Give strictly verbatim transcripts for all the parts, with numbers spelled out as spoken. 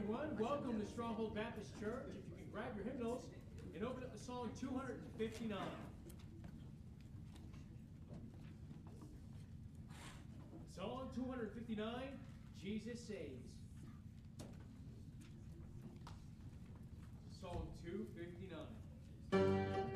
everyone. Welcome to Stronghold Baptist Church. If you can grab your hymnals and open up the song two fifty-nine. Song two fifty-nine, Jesus Saves. Song two fifty-nine.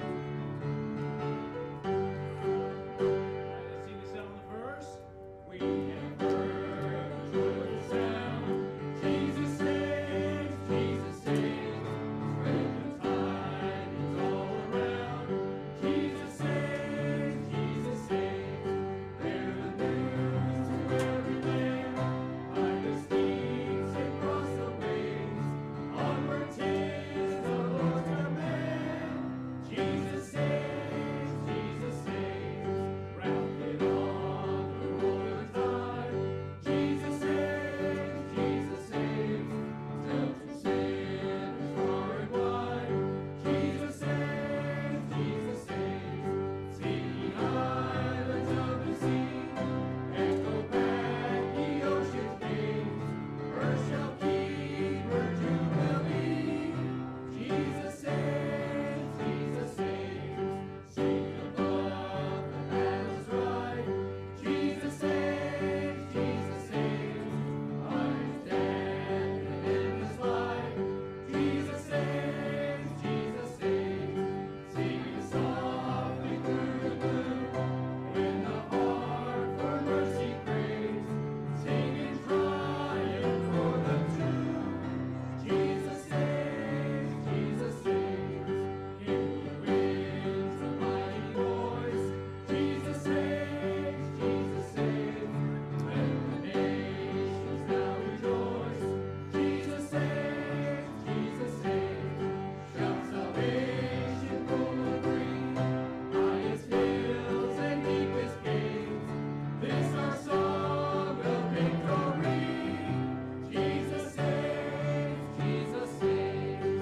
Let's sing this out on the verse. We have heard a joyful sound. Jesus saves, Jesus saves. Spread the tidings all around. Jesus saves, Jesus saves. Bear the news to every land. Hide the steeds and cross the waves. Onward 'tis the Lord's command. Jesus saves, Jesus saves. Rafted on the rolling tide. Jesus saves, Jesus saves. Till to sinners far and wide. Jesus saves, Jesus saves. Singing islands of the sea. Echo back the ocean's gates. Earth shall keep her jubilee. Jesus saves, Jesus saves. Sing above the battle's ride. Jesus saves, Jesus saves. Eyes dead and endless light. Jesus saves, Jesus saves. Singing softly through the gloom. When the heart for mercy craves. Singing triumph for the tomb. Jesus saves, Jesus saves. Give the winds a mighty voice. Jesus saves, Jesus saves. Let the nations now rejoice. Jesus saves, Jesus saves. Shout salvation full of green. Highest hills and deepest caves. This our song of victory. Jesus saves, Jesus saves.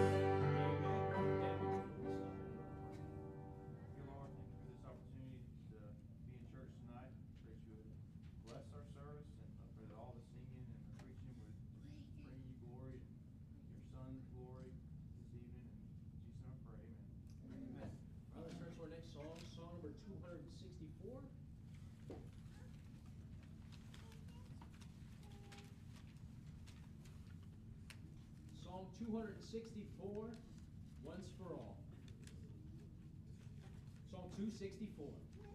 Thank you, Lord. Thank you for this opportunity to be in church tonight. Pray that you would bless our service, and I pray that all the singing and the preaching would bring you glory and your Son's glory this evening. In Jesus' name I pray, amen. Amen. Well, let's turn to our next song, song number two sixty-four. Song two sixty-four, Once for All. Song two sixty-four.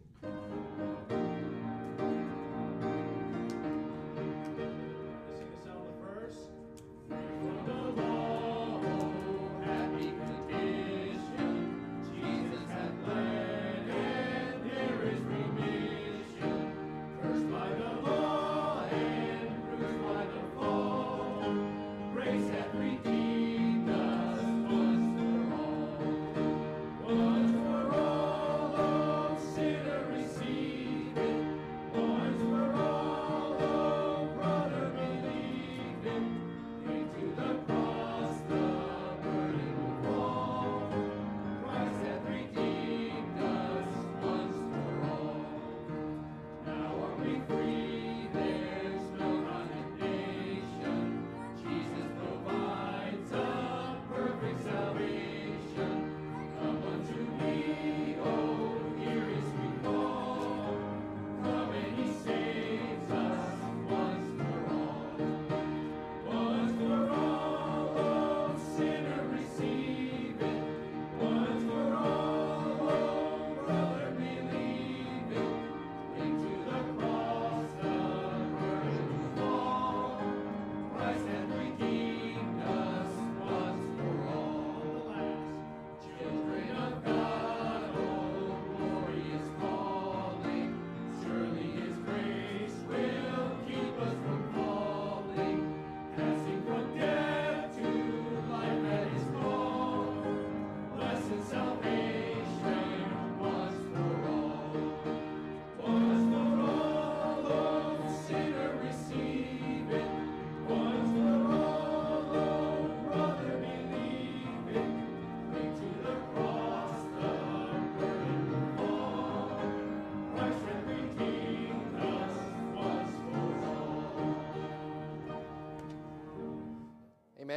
Let's sing this out on the verse. From the law, happy condition, Jesus hath led, and there is remission. Cursed by the law and bruised by the fall, grace hath redeemed us once for all. Once for all, oh sinner, receive it.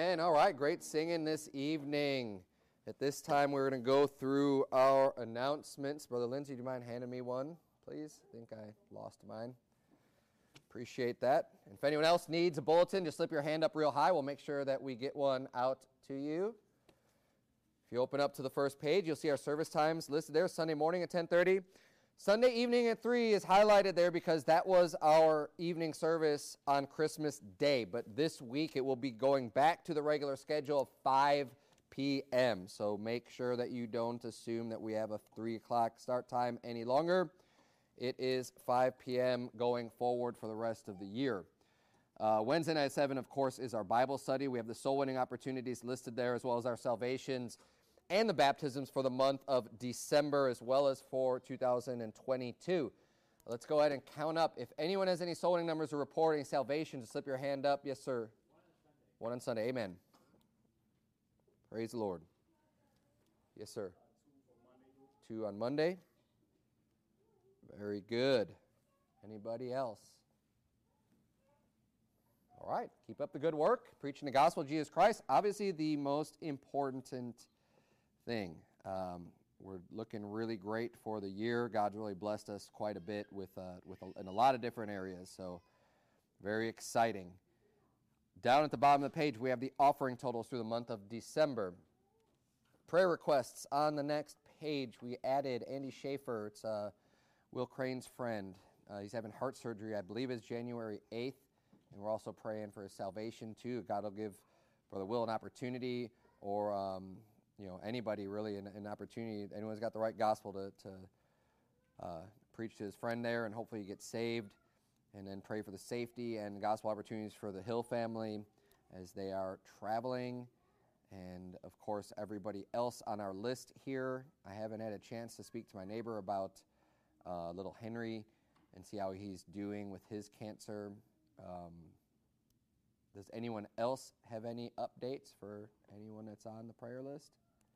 Amen. All right, great singing this evening. At this time, we're going to go through our announcements. Brother Lindsay, do you mind handing me one, please? I think I lost mine. Appreciate that. And if anyone else needs a bulletin, just slip your hand up real high. We'll make sure that we get one out to you. If you open up to the first page, you'll see our service times listed there. Sunday morning at ten thirty. Sunday evening at three is highlighted there because that was our evening service on Christmas Day. But this week it will be going back to the regular schedule of five p.m. So make sure that you don't assume that we have a three o'clock start time any longer. It is five p.m. going forward for the rest of the year. Uh, Wednesday night at seven, of course, is our Bible study. We have the soul-winning opportunities listed there, as well as our salvations and the baptisms for the month of December, as well as for two thousand twenty-two. Let's go ahead and count up. If anyone has any soul-winning numbers or reporting salvation, just slip your hand up. Yes, sir. One on Sunday. One on Sunday. Amen. Praise the Lord. Yes, sir. Two on Monday. Very good. Anybody else? All right. Keep up the good work. Preaching the gospel of Jesus Christ. Obviously the most important thing. Um, we're looking really great for the year. God's really blessed us quite a bit with uh, with a, in a lot of different areas. So very exciting. Down at the bottom of the page, we have the offering totals through the month of December. Prayer requests on the next page. We added Andy Schaefer. It's uh, Will Crane's friend. Uh, he's having heart surgery, I believe it's January eighth. And we're also praying for his salvation, too. God will give Brother Will an opportunity, or um, you know, anybody really an, an opportunity. Anyone's got the right gospel to, to uh, preach to his friend there, and hopefully he gets saved. And then pray for the safety and gospel opportunities for the Hill family as they are traveling. And, of course, everybody else on our list here. I haven't had a chance to speak to my neighbor about uh, little Henry and see how he's doing with his cancer. Um, does anyone else have any updates for anyone that's on the prayer list?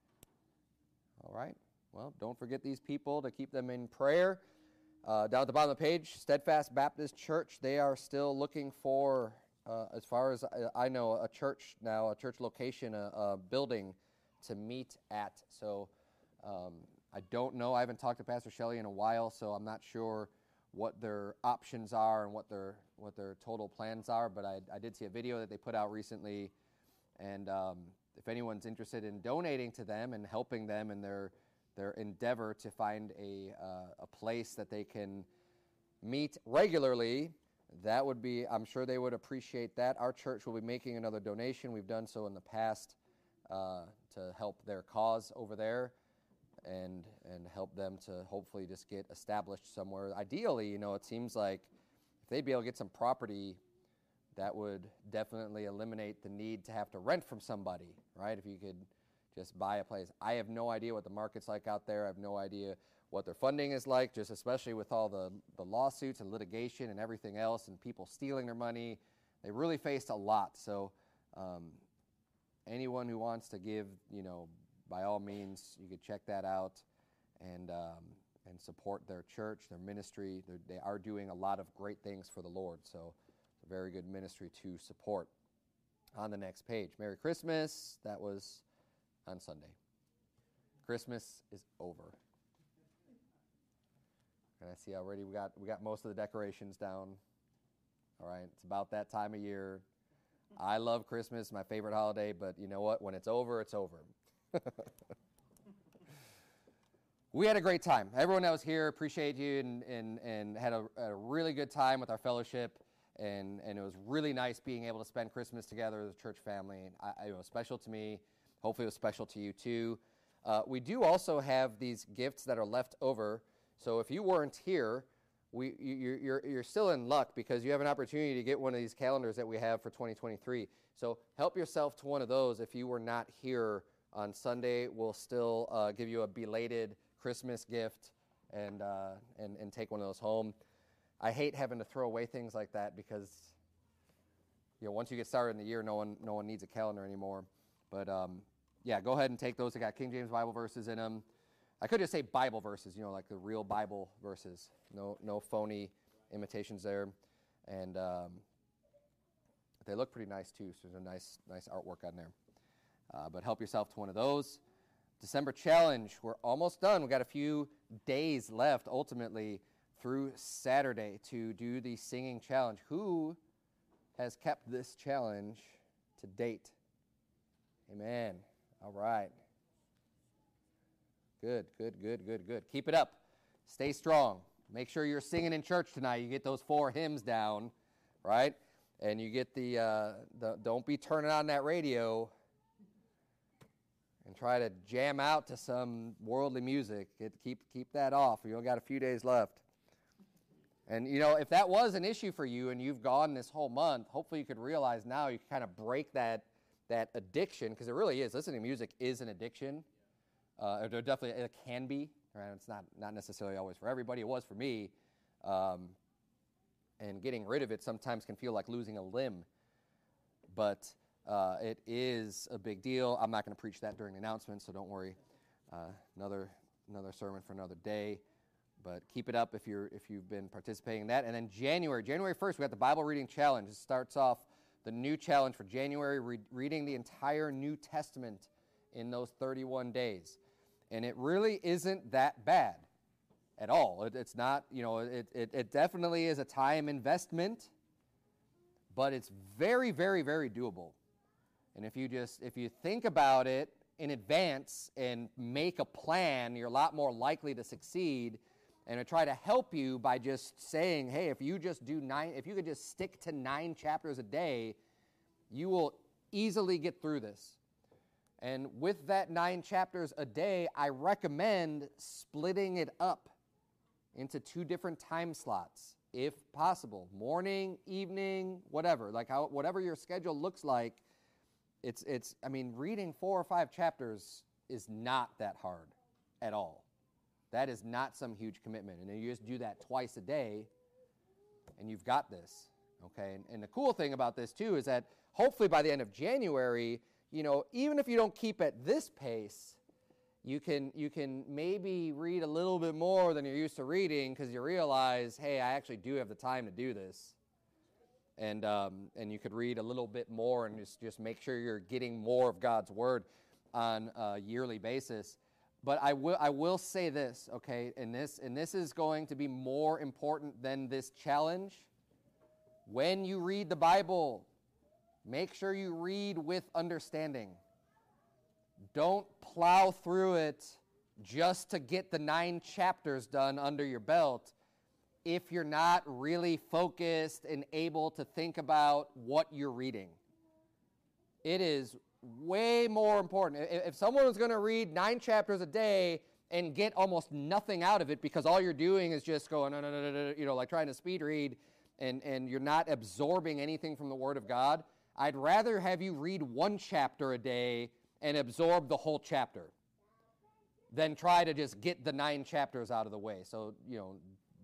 All right. Well, don't forget these people to keep them in prayer. Uh, down at the bottom of the page, Steadfast Baptist Church, they are still looking for, uh, as far as I know, a church now, a church location, a, a building to meet at. So um, I don't know. I haven't talked to Pastor Shelley in a while, so I'm not sure what their options are and what their what their total plans are. But I, I did see a video that they put out recently, and um, if anyone's interested in donating to them and helping them in their their endeavor to find a uh, a place that they can meet regularly, that would be, I'm sure they would appreciate that. Our church will be making another donation. We've done so in the past uh, to help their cause over there and and help them to hopefully just get established somewhere. Ideally, you know, it seems like if they'd be able to get some property, that would definitely eliminate the need to have to rent from somebody, right? If you could just buy a place. I have no idea what the market's like out there. I have no idea what their funding is like, just especially with all the, the lawsuits and litigation and everything else and people stealing their money. They really faced a lot. So um, anyone who wants to give, you know, by all means, you could check that out and um, and support their church, their ministry. They're, they are doing a lot of great things for the Lord. So it's a very good ministry to support. On the next page, Merry Christmas. That was on Sunday. Christmas is over. And I see already we got we got most of the decorations down. All right, it's about that time of year. I love Christmas, my favorite holiday, but you know what? When it's over, it's over. We had a great time. Everyone that was here, appreciate you, and and, and had a, a really good time with our fellowship. And, and it was really nice being able to spend Christmas together as a church family. I, I, it was special to me. Hopefully it was special to you too. Uh, we do also have these gifts that are left over. So if you weren't here, we, you, you're, you're still in luck because you have an opportunity to get one of these calendars that we have for twenty twenty-three. So help yourself to one of those. If you were not here on Sunday, we'll still uh, give you a belated Christmas gift and, uh, and, and take one of those home. I hate having to throw away things like that because, you know, once you get started in the year, no one no one needs a calendar anymore. But, um, yeah, go ahead and take those. They got King James Bible verses in them. I could just say Bible verses, you know, like the real Bible verses. No no phony imitations there. And um, But they look pretty nice too, so there's a nice, nice artwork on there. Uh, but help yourself to one of those. December challenge, we're almost done. We've got a few days left, ultimately, through Saturday to do the singing challenge. Who has kept this challenge to date? Amen. All right. Good, good, good, good, good. Keep it up. Stay strong. Make sure you're singing in church tonight. You get those four hymns down, right? And you get the, uh, the don't be turning on that radio and try to jam out to some worldly music. It, keep, keep that off. You only got a few days left. And, you know, if that was an issue for you and you've gone this whole month, hopefully you could realize now you can kind of break that, that addiction, because it really is. Listening to music is an addiction. Uh, it definitely it can be. Right? It's not, not necessarily always for everybody. It was for me. Um, and getting rid of it sometimes can feel like losing a limb. But uh, it is a big deal. I'm not going to preach that during the announcement, so don't worry. Uh, another another sermon for another day. But keep it up if you're if you've been participating in that. And then January, January first, we got the Bible reading challenge. It starts off the new challenge for January, re- reading the entire New Testament in those thirty-one days. And it really isn't that bad at all. It, it's not, you know, it, it, it definitely is a time investment, but it's very, very, very doable. And if you just, if you think about it in advance and make a plan, you're a lot more likely to succeed. And I try to help you by just saying, hey, if you just do nine, if you could just stick to nine chapters a day, you will easily get through this. And with that nine chapters a day, I recommend splitting it up into two different time slots, if possible. Morning, evening, whatever. Like how, whatever your schedule looks like, it's, it's, I mean, reading four or five chapters is not that hard at all. That is not some huge commitment. And then you just do that twice a day, and you've got this, okay? And, and the cool thing about this, too, is that hopefully by the end of January, you know, even if you don't keep at this pace, you can you can maybe read a little bit more than you're used to reading because you realize, hey, I actually do have the time to do this. And um, and you could read a little bit more and just, just make sure you're getting more of God's Word on a yearly basis. But I will I will say this, okay, and this and this is going to be more important than this challenge. When you read the Bible, make sure you read with understanding. Don't plow through it just to get the nine chapters done under your belt if you're not really focused and able to think about what you're reading. It is way more important. If someone is going to read nine chapters a day and get almost nothing out of it because all you're doing is just going, no, no, no, no, you know, like trying to speed read, and, and you're not absorbing anything from the Word of God, I'd rather have you read one chapter a day and absorb the whole chapter than try to just get the nine chapters out of the way. So, you know,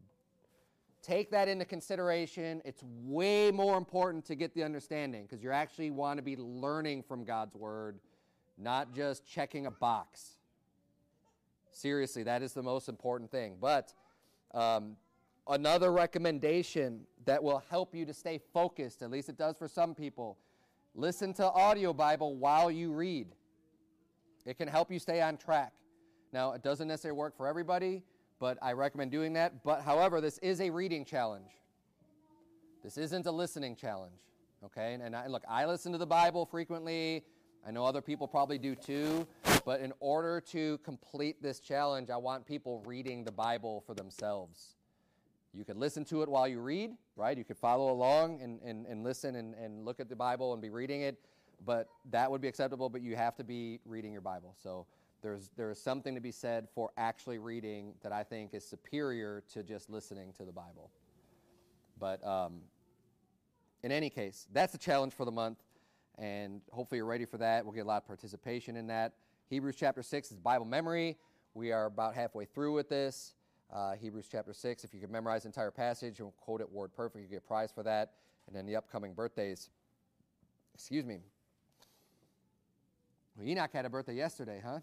take that into consideration. It's way more important to get the understanding because you actually want to be learning from God's Word, not just checking a box. Seriously, that is the most important thing. But um, another recommendation that will help you to stay focused, at least it does for some people, listen to audio Bible while you read. It can help you stay on track. Now, it doesn't necessarily work for everybody, but I recommend doing that. But, however, this is a reading challenge. This isn't a listening challenge, okay? And, and I, look, I listen to the Bible frequently. I know other people probably do too. But in order to complete this challenge, I want people reading the Bible for themselves. You could listen to it while you read, right? You could follow along and, and, and listen and, and look at the Bible and be reading it. But that would be acceptable, but you have to be reading your Bible. So there's there is something to be said for actually reading that I think is superior to just listening to the Bible. But um, in any case, that's the challenge for the month, and hopefully you're ready for that. We'll get a lot of participation in that. Hebrews chapter six is Bible memory. We are about halfway through with this. Uh, Hebrews chapter six, if you can memorize the entire passage and quote it word perfect, you get a prize for that. And then the upcoming birthdays. Excuse me. Well, Enoch had a birthday yesterday, huh?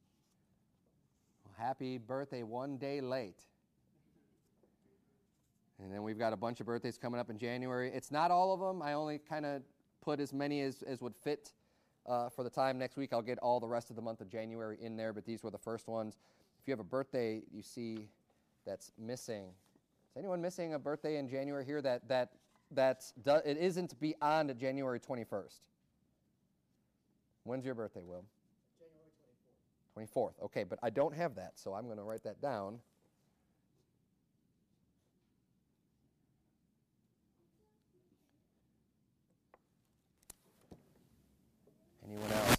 Well, happy birthday one day late. And then we've got a bunch of birthdays coming up in January. It's not all of them. I only kind of put as many as, as would fit uh, for the time. Next week I'll get all the rest of the month of January in there, but these were the first ones. If you have a birthday you see that's missing, is anyone missing a birthday in January here that that that's do, it isn't beyond January twenty-first? When's your birthday, Will? January twenty-fourth. twenty-fourth. Okay, but I don't have that, so I'm going to write that down. Anyone else?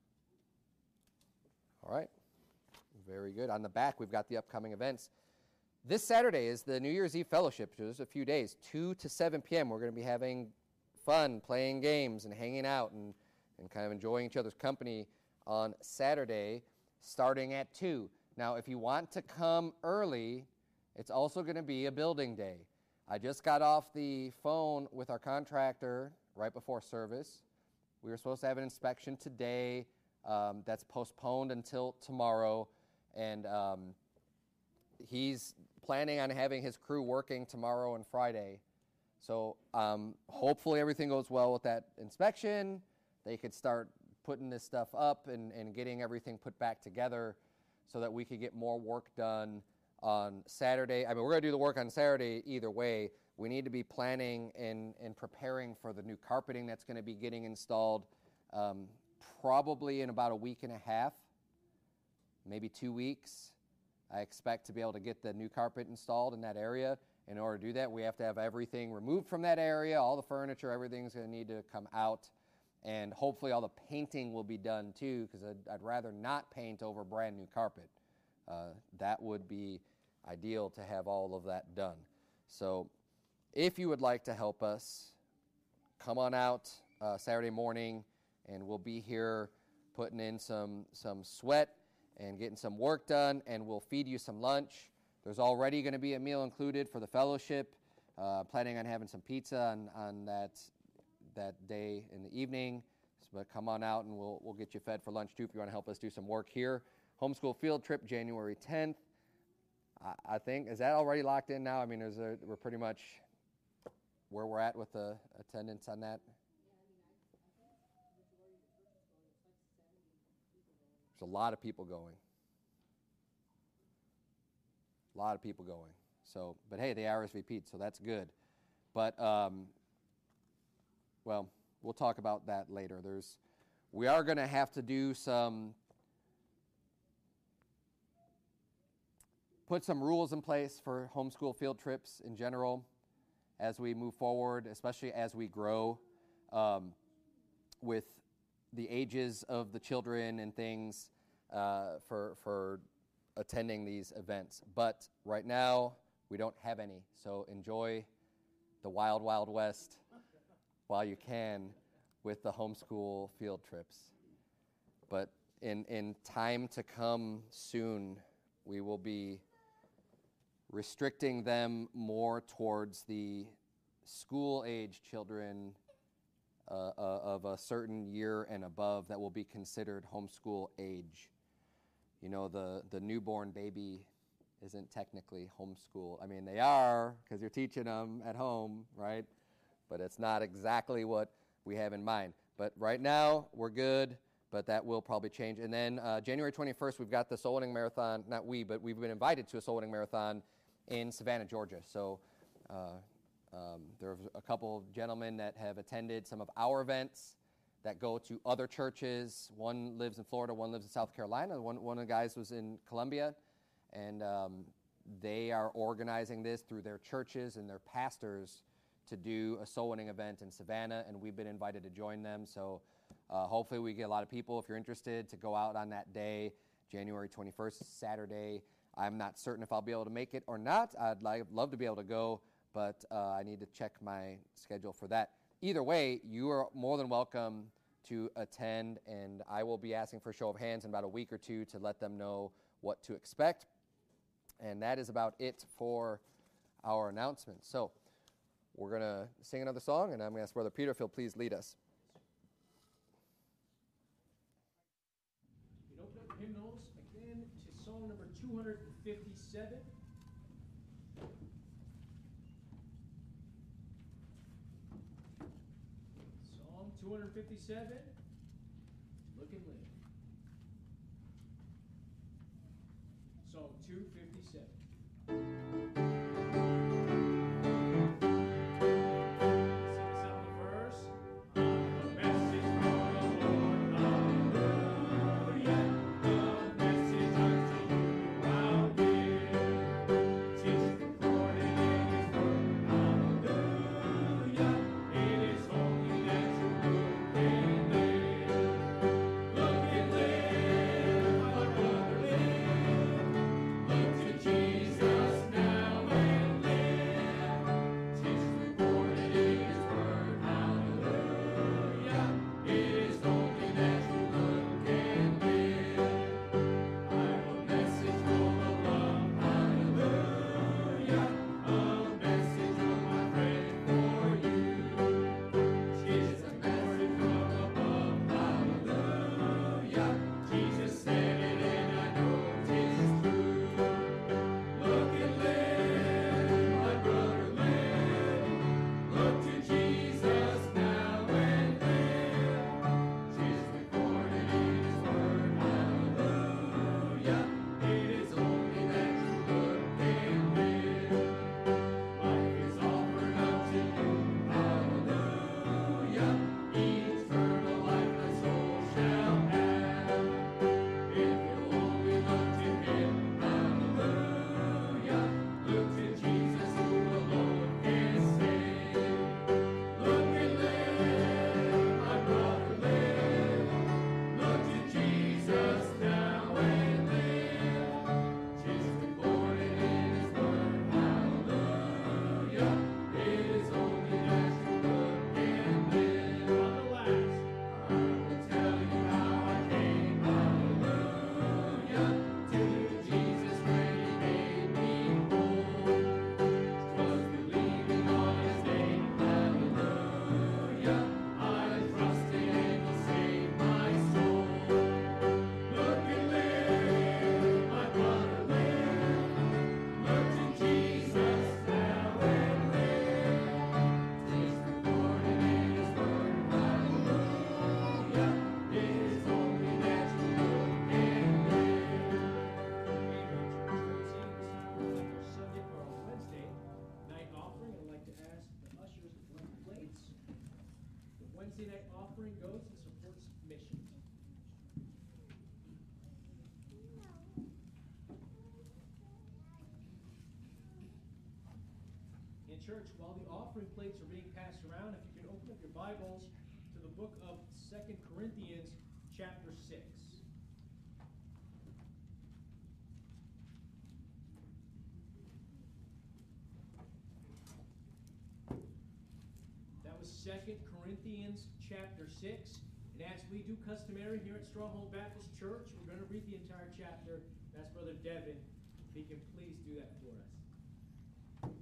All right. Very good. On the back, we've got the upcoming events. This Saturday is the New Year's Eve Fellowship. Just a few days, two to seven p.m. We're going to be having fun, playing games, and hanging out, and, and kind of enjoying each other's company on Saturday, starting at two. Now, if you want to come early, it's also going to be a building day. I just got off the phone with our contractor right before service. We were supposed to have an inspection today. Um, that's postponed until tomorrow, and um, he's planning on having his crew working tomorrow and Friday. So um, hopefully everything goes well with that inspection. They could start putting this stuff up and, and getting everything put back together so that we could get more work done on Saturday. I mean, we're going to do the work on Saturday either way. We need to be planning and, and preparing for the new carpeting that's going to be getting installed um, probably in about a week and a half, maybe two weeks. I expect to be able to get the new carpet installed in that area. In order to do that, we have to have everything removed from that area, all the furniture, everything's going to need to come out, and hopefully all the painting will be done too, because I'd, I'd rather not paint over brand new carpet. Uh, that would be ideal to have all of that done. So if you would like to help us, come on out uh, Saturday morning, and we'll be here putting in some, some sweat and getting some work done, and we'll feed you some lunch. There's already going to be a meal included for the fellowship. Uh, planning on having some pizza on, on that that day in the evening. So, but come on out, and we'll we'll get you fed for lunch too if you want to help us do some work here. Homeschool field trip January tenth. I, I think is that already locked in now? I mean, is there, we're pretty much where we're at with the attendance on that. There's a lot of people going. A lot of people going. So, but hey, they R S V P'd, so that's good. But, um, well, we'll talk about that later. There's, we are going to have to do some, put some rules in place for homeschool field trips in general as we move forward, especially as we grow um, with the ages of the children and things uh, for for attending these events. But right now, we don't have any. So enjoy the wild, wild west while you can with the homeschool field trips. But in, in time to come soon, we will be restricting them more towards the school-age children uh, uh, of a certain year and above that will be considered homeschool age. You know, the, the newborn baby isn't technically homeschool. I mean, they are because you're teaching them at home, right? But it's not exactly what we have in mind. But right now, we're good, but that will probably change. And then uh, January twenty-first, we've got the Soul Winning Marathon. Not we, but we've been invited to a Soul Winning Marathon in Savannah, Georgia. So uh, um, there are a couple of gentlemen that have attended some of our events that go to other churches. One lives in Florida, one lives in South Carolina. One, one of the guys was in Columbia, and um, they are organizing this through their churches and their pastors to do a soul winning event in Savannah, and we've been invited to join them. So uh, hopefully we get a lot of people, if you're interested, to go out on that day, January twenty-first, Saturday. I'm not certain if I'll be able to make it or not. I'd like, love to be able to go, but uh, I need to check my schedule for that. Either way, you are more than welcome to attend, and I will be asking for a show of hands in about a week or two to let them know what to expect. And that is about it for our announcements. So we're going to sing another song, and I'm going to ask Brother Peter if he'll please lead us. You can open up hymnals again to song number two hundred fifty-seven. hundred fifty-seven, Look and Live. Song two fifty-seven. Wednesday night offering goes and supports missions. In church, while the offering plates are being passed around, if you can open up your Bibles to the book of Second Corinthians chapter six. That was Second Corinthians chapter six. And as we do customary here at Stronghold Baptist Church, we're going to read the entire chapter. That's Brother Devin. If he can please do that for us.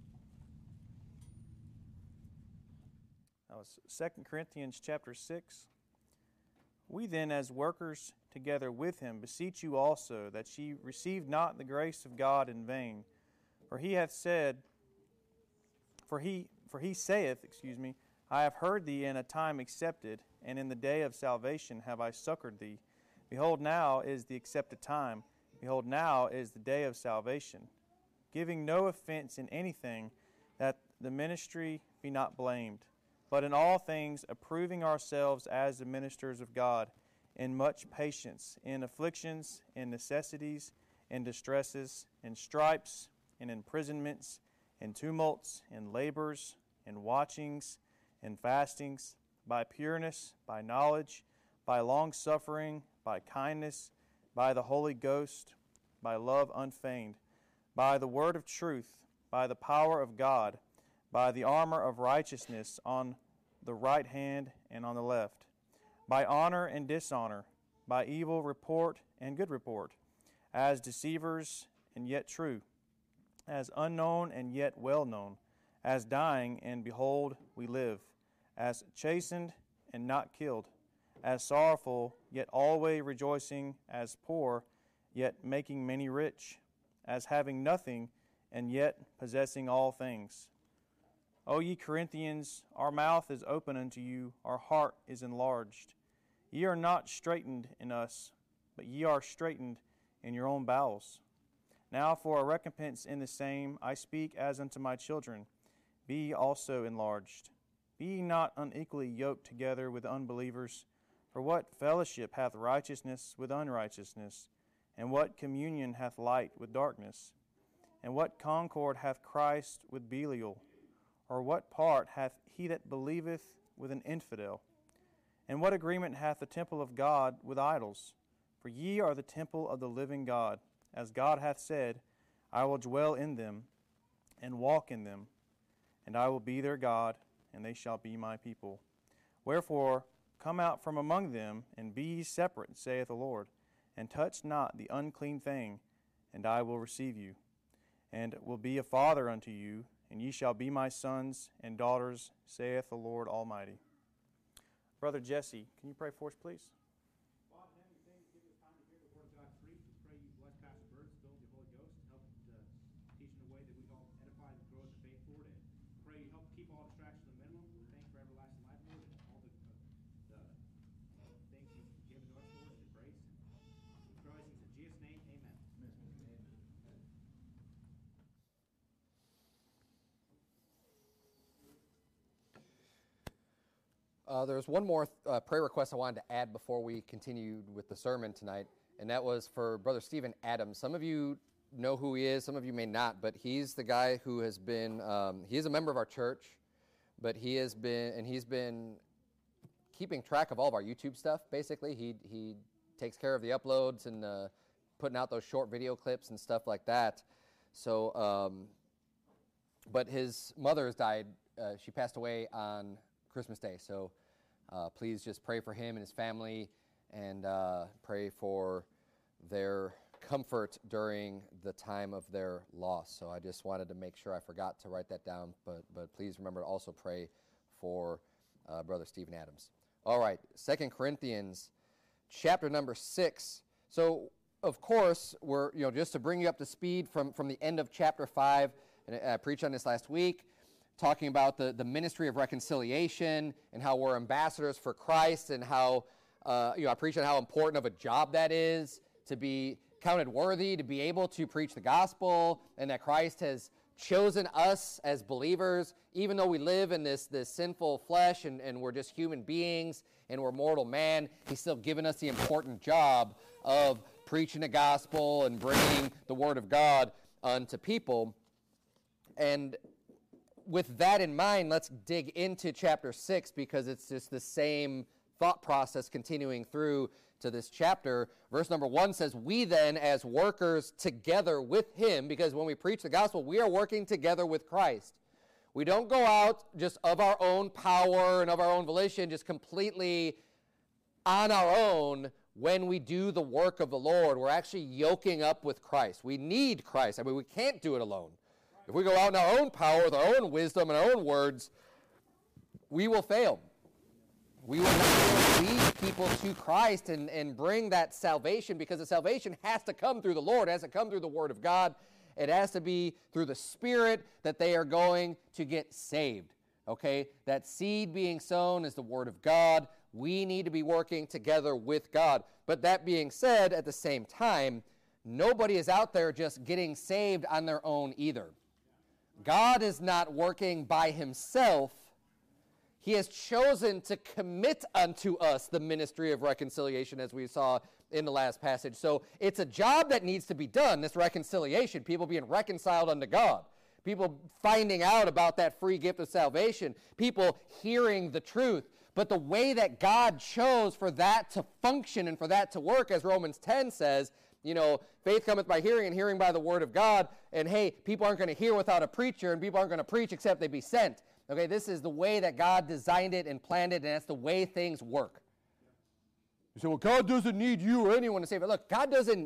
That was Second Corinthians chapter six. We then, as workers together with him, beseech you also that ye receive not the grace of God in vain. For he hath said, for he for he saith, excuse me, I have heard thee in a time accepted, and in the day of salvation have I succored thee. Behold, now is the accepted time. Behold, now is the day of salvation. Giving no offense in anything, that the ministry be not blamed, but in all things approving ourselves as the ministers of God, in much patience, in afflictions, in necessities, in distresses, in stripes, in imprisonments, in tumults, in labors, in watchings, in fastings, by pureness, by knowledge, by long-suffering, by kindness, by the Holy Ghost, by love unfeigned, by the word of truth, by the power of God, by the armor of righteousness on the right hand and on the left, by honor and dishonor, by evil report and good report, as deceivers and yet true, as unknown and yet well known, as dying and behold we live, as chastened and not killed, as sorrowful yet always rejoicing, as poor yet making many rich, as having nothing and yet possessing all things. O ye Corinthians, our mouth is open unto you, our heart is enlarged. Ye are not straitened in us, but ye are straitened in your own bowels. Now for a recompense in the same I speak as unto my children, be ye also enlarged. Be ye not unequally yoked together with unbelievers. For what fellowship hath righteousness with unrighteousness? And what communion hath light with darkness? And what concord hath Christ with Belial? Or what part hath he that believeth with an infidel? And what agreement hath the temple of God with idols? For ye are the temple of the living God. As God hath said, I will dwell in them, and walk in them, and I will be their God, and they shall be my people. Wherefore, come out from among them, and be ye separate, saith the Lord, and touch not the unclean thing, and I will receive you, and will be a father unto you, and ye shall be my sons and daughters, saith the Lord Almighty. Brother Jesse, can you pray for us, please? Father, in heaven, we thank you for this time to hear the word of God preached. We pray you bless Pastor Bird, fill the Holy Ghost, and help to teach in a way that we all edify and grow in the faith, Lord. And pray you help keep all distractions to a minimum. We thank you for everlasting life, Lord, and all the, uh, the things you've given to us, Lord, and the grace. We pray these things in Jesus' name, amen. Uh, there's one more uh, prayer request I wanted to add before we continued with the sermon tonight, and that was for Brother Stephen Adams. Some of you know who he is, some of you may not, but he's the guy who has been, um, he is a member of our church, but he has been, and he's been keeping track of all of our YouTube stuff, basically. He he takes care of the uploads and uh, putting out those short video clips and stuff like that. So, um, but his mother has died. Uh, she passed away on Christmas Day, so uh, please just pray for him and his family, and uh, pray for their comfort during the time of their loss. So I just wanted to make sure I forgot to write that down, but but please remember to also pray for uh, Brother Stephen Adams. All right, Second Corinthians chapter number six. So of course, we're, you know, just to bring you up to speed from, from the end of chapter five, and I preached on this last week, talking about the, the ministry of reconciliation and how we're ambassadors for Christ, and how, uh, you know, I preached on how important of a job that is to be counted worthy, to be able to preach the gospel, and that Christ has chosen us as believers, even though we live in this, this sinful flesh and, and we're just human beings and we're mortal man, he's still given us the important job of preaching the gospel and bringing the word of God unto people. And with that in mind, let's dig into chapter six, because it's just the same thought process continuing through to this chapter. Verse number one says, we then, as workers together with him, because when we preach the gospel, we are working together with Christ. We don't go out just of our own power and of our own volition, just completely on our own when we do the work of the Lord. We're actually yoking up with Christ. We need Christ. I mean, we can't do it alone. If we go out in our own power, with our own wisdom and our own words, we will fail. We will not lead people to Christ and, and bring that salvation, because the salvation has to come through the Lord. It has to come through the Word of God. It has to be through the Spirit that they are going to get saved. Okay? That seed being sown is the Word of God. We need to be working together with God. But that being said, at the same time, nobody is out there just getting saved on their own either. God is not working by himself. He has chosen to commit unto us the ministry of reconciliation, as we saw in the last passage. So it's a job that needs to be done, this reconciliation, people being reconciled unto God, people finding out about that free gift of salvation, people hearing the truth. But the way that God chose for that to function and for that to work, as Romans ten says, you know, faith cometh by hearing, and hearing by the word of God. And hey, people aren't going to hear without a preacher, and people aren't going to preach except they be sent. Okay, this is the way that God designed it and planned it, and that's the way things work. You say, well, God doesn't need you or anyone to save it. Look, God doesn't,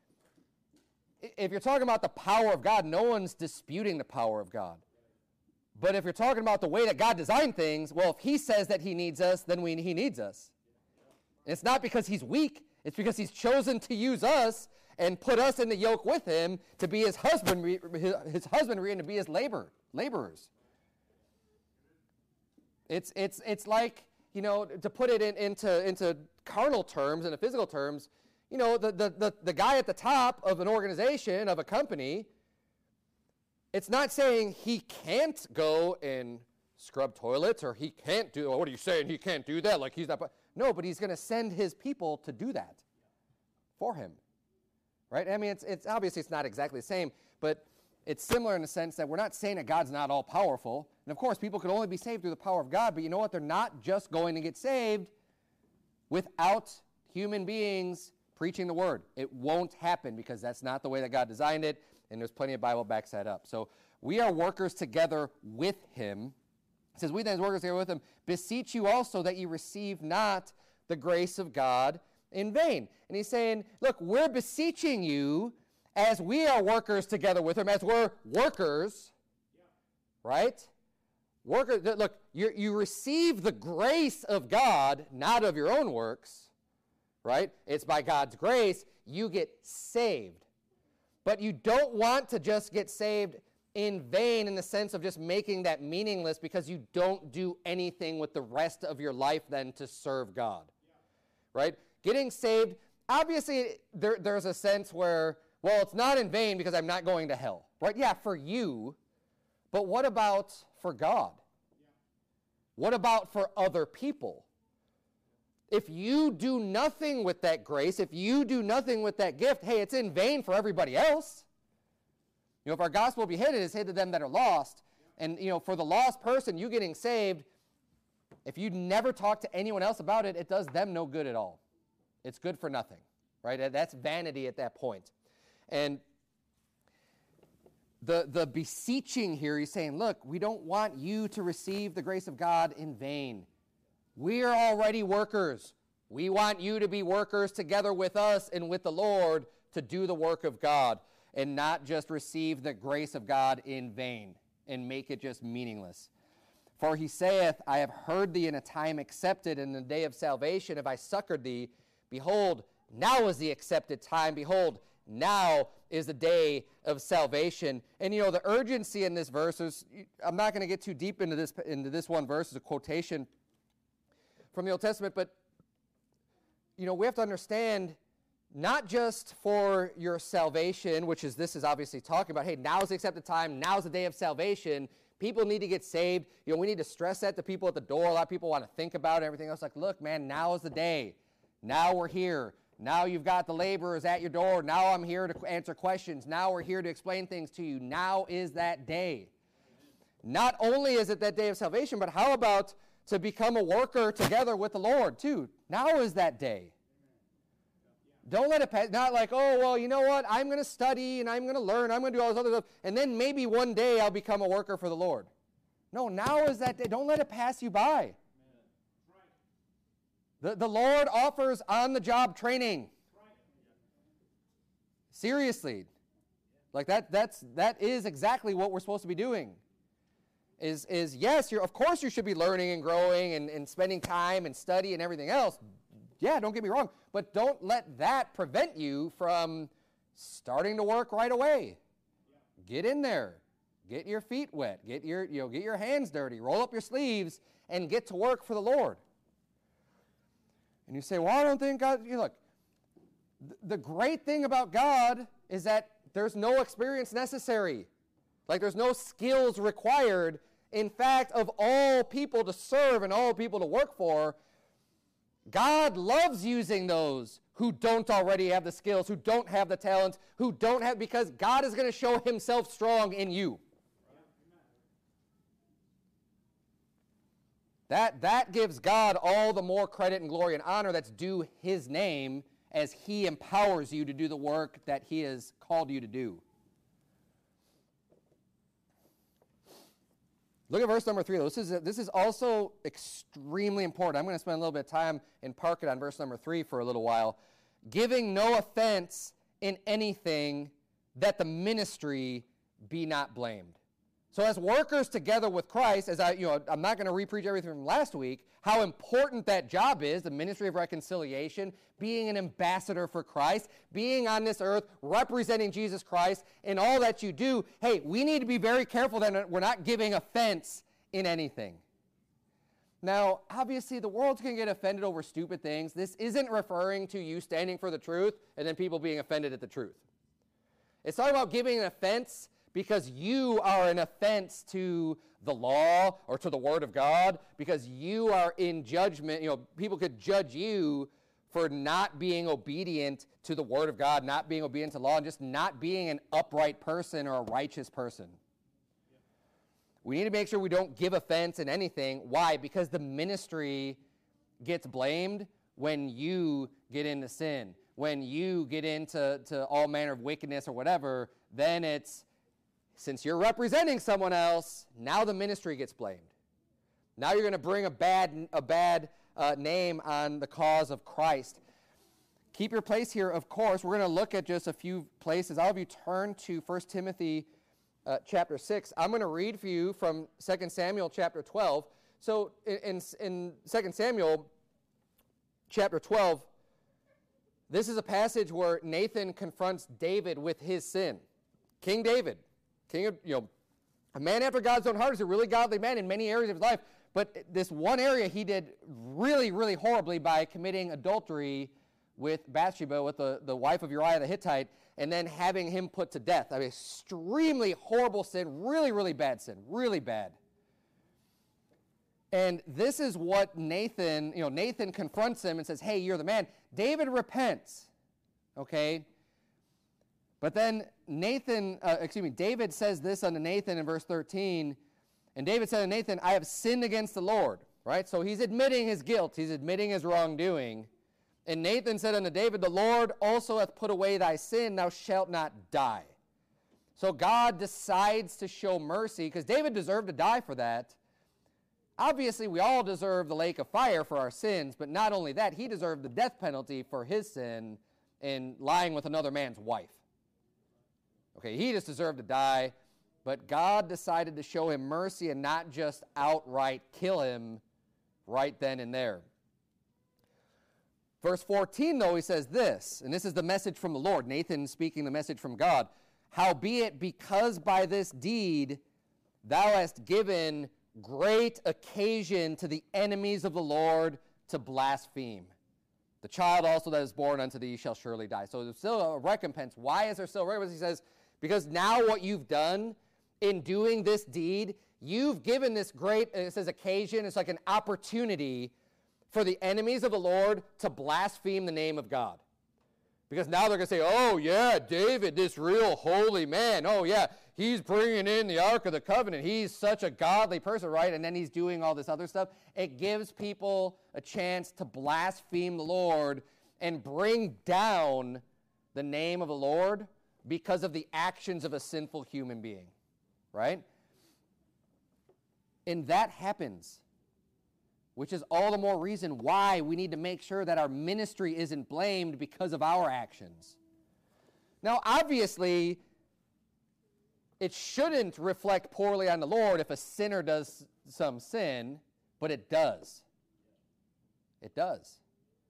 if you're talking about the power of God, no one's disputing the power of God. But if you're talking about the way that God designed things, well, if he says that he needs us, then we, he needs us. And it's not because he's weak. It's because he's chosen to use us and put us in the yoke with him to be his husbandry, his husbandry and to be his labor, laborers. It's, it's, it's like, you know, to put it in, into, into carnal terms, into physical terms, you know, the, the, the, the guy at the top of an organization, of a company, it's not saying he can't go and scrub toilets, or he can't do, oh, what are you saying, he can't do that, like he's not, no, but he's going to send his people to do that for him, right? I mean, it's, it's obviously it's not exactly the same, but it's similar in the sense that we're not saying that God's not all-powerful, and of course, people can only be saved through the power of God, but you know what, they're not just going to get saved without human beings preaching the word. It won't happen, because that's not the way that God designed it, and there's plenty of Bible backs that up. So we are workers together with him. It says, we then as workers together with him, beseech you also that you receive not the grace of God in vain. And he's saying, look, we're beseeching you as we are workers together with him, as we're workers, yeah. right? Workers, look, you you receive the grace of God, not of your own works, right? It's by God's grace you get saved. But you don't want to just get saved in vain in the sense of just making that meaningless because you don't do anything with the rest of your life then to serve God, yeah. right? Getting saved, obviously there, there's a sense where, well, it's not in vain because I'm not going to hell, right? Yeah, for you, but what about for God? Yeah. What about for other people? If you do nothing with that grace, if you do nothing with that gift, hey, it's in vain for everybody else. You know, if our gospel be hid, it is hid to them that are lost. And, you know, for the lost person, you getting saved, if you never talk to anyone else about it, it does them no good at all. It's good for nothing, right? That's vanity at that point. And the, the beseeching here, he's saying, look, we don't want you to receive the grace of God in vain. We're already workers. We want you to be workers together with us and with the Lord to do the work of God and not just receive the grace of God in vain and make it just meaningless. For he saith, I have heard thee in a time accepted, in the day of salvation have I succored thee. Behold, now is the accepted time. Behold, now is the day of salvation. And you know, the urgency in this verse is, I'm not going to get too deep into this, into this one verse. It's a quotation from the Old Testament, but you know, we have to understand not just for your salvation, which is this is obviously talking about, hey, now's the accepted time, now's the day of salvation. People need to get saved. You know, we need to stress that to people at the door. A lot of people want to think about it and everything else. Like, look, man, now is the day. Now we're here. Now you've got the laborers at your door. Now I'm here to answer questions. Now we're here to explain things to you. Now is that day. Not only is it that day of salvation, but how about to become a worker together with the Lord, too? Now is that day. Don't let it pass. Not like, oh, well, you know what? I'm going to study and I'm going to learn. I'm going to do all this other stuff. And then maybe one day I'll become a worker for the Lord. No, now is that day. Don't let it pass you by. The, the Lord offers on-the-job training. Seriously. Like that, that's, that is exactly what we're supposed to be doing. Is, is yes, you're, of course you should be learning and growing and, and spending time and study and everything else. Yeah, don't get me wrong. But don't let that prevent you from starting to work right away. Get in there. Get your feet wet. Get your, you know, get your hands dirty. Roll up your sleeves and get to work for the Lord. And you say, well, I don't think God, you look, th- the great thing about God is that there's no experience necessary. Like there's no skills required. In fact, of all people to serve and all people to work for, God loves using those who don't already have the skills, who don't have the talents, who don't have, because God is going to show himself strong in you. That, that gives God all the more credit and glory and honor that's due his name as he empowers you to do the work that he has called you to do. Look at verse number three. This is, this is also extremely important. I'm going to spend a little bit of time and park it on verse number three for a little while. Giving no offense in anything, that the ministry be not blamed. So as workers together with Christ, as I, you know, I'm not going to re-preach everything from last week, how important that job is, the ministry of reconciliation, being an ambassador for Christ, being on this earth, representing Jesus Christ in all that you do. Hey, we need to be very careful that we're not giving offense in anything. Now, obviously, the world's going to get offended over stupid things. This isn't referring to you standing for the truth and then people being offended at the truth. It's talking about giving an offense because you are an offense to the law or to the Word of God, because you are in judgment. You know, people could judge you for not being obedient to the Word of God, not being obedient to law, and just not being an upright person or a righteous person. We need to make sure we don't give offense in anything. Why? Because the ministry gets blamed when you get into sin. When you get into to all manner of wickedness or whatever, then it's, since you're representing someone else, now the ministry gets blamed. Now you're going to bring a bad, a bad uh, name on the cause of Christ. Keep your place here, of course. We're going to look at just a few places. I'll have you turn to First Timothy Uh, chapter six. I'm going to read for you from Second Samuel chapter twelve. So in, in, in Second Samuel chapter twelve, this is a passage where Nathan confronts David with his sin. King David, king of, you know, a man after God's own heart, is a really godly man in many areas of his life, but this one area he did really, really horribly by committing adultery with Bathsheba, with the, the wife of Uriah the Hittite, and then having him put to death. I mean, extremely horrible sin, really, really bad sin, really bad. And this is what Nathan, you know, Nathan confronts him and says, hey, you're the man. David repents, okay? But then Nathan, uh, excuse me, David says this unto Nathan in verse thirteen, and David said to Nathan, I have sinned against the Lord, right? So he's admitting his guilt. He's admitting his wrongdoing. And Nathan said unto David, the Lord also hath put away thy sin, thou shalt not die. So God decides to show mercy, because David deserved to die for that. Obviously, we all deserve the lake of fire for our sins, but not only that, he deserved the death penalty for his sin in lying with another man's wife. Okay, he just deserved to die, but God decided to show him mercy and not just outright kill him right then and there. Verse fourteen, though, he says this, and this is the message from the Lord, Nathan speaking the message from God. Howbeit, because by this deed thou hast given great occasion to the enemies of the Lord to blaspheme. The child also that is born unto thee shall surely die. So there's still a recompense. Why is there still a recompense? He says, because now what you've done in doing this deed, you've given this great, it says occasion, it's like an opportunity for the enemies of the Lord to blaspheme the name of God. Because now they're going to say, oh yeah, David, this real holy man, oh yeah, he's bringing in the Ark of the Covenant. He's such a godly person, right? And then he's doing all this other stuff. It gives people a chance to blaspheme the Lord and bring down the name of the Lord because of the actions of a sinful human being, right? And that happens, which is all the more reason why we need to make sure that our ministry isn't blamed because of our actions. Now, obviously, it shouldn't reflect poorly on the Lord if a sinner does some sin, but it does. It does.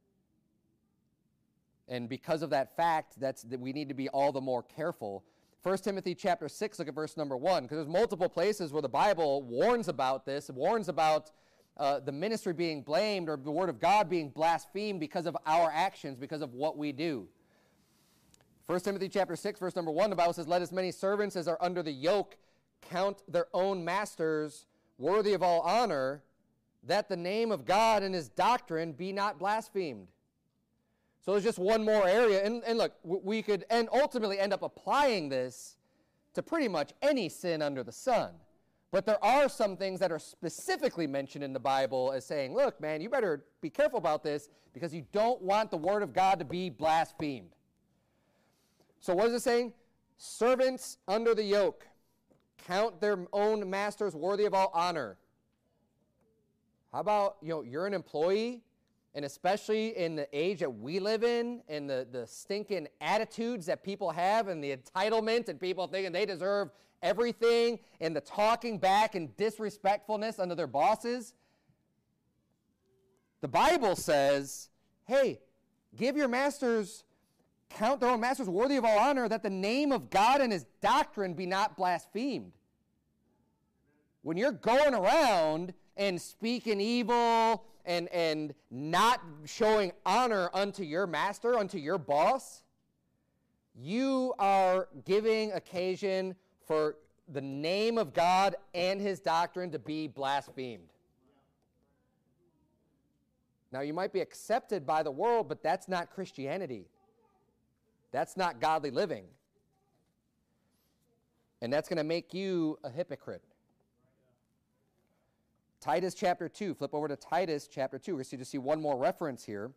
And because of that fact, that's that we need to be all the more careful. First Timothy chapter six, look at verse number one, because there's multiple places where the Bible warns about this, warns about Uh, the ministry being blamed or the word of God being blasphemed because of our actions, because of what we do. First Timothy chapter six, verse number one, the Bible says, let as many servants as are under the yoke count their own masters worthy of all honor, that the name of God and his doctrine be not blasphemed. So there's just one more area. And, and look, we could and ultimately end up applying this to pretty much any sin under the sun. But there are some things that are specifically mentioned in the Bible as saying, look, man, you better be careful about this because you don't want the word of God to be blasphemed. So what is it saying? Servants under the yoke count their own masters worthy of all honor. How about, you know, you're an employee, and especially in the age that we live in, and the, the stinking attitudes that people have, and the entitlement, and people thinking they deserve everything, and the talking back and disrespectfulness under their bosses. The Bible says, hey, give your masters, count their own masters worthy of all honor, that the name of God and his doctrine be not blasphemed. When you're going around and speaking evil and, and not showing honor unto your master, unto your boss, you are giving occasion for the name of God and his doctrine to be blasphemed. Now, you might be accepted by the world, but that's not Christianity. That's not godly living. And that's going to make you a hypocrite. Titus chapter two. Flip over to Titus chapter two. We're going to see one more reference here.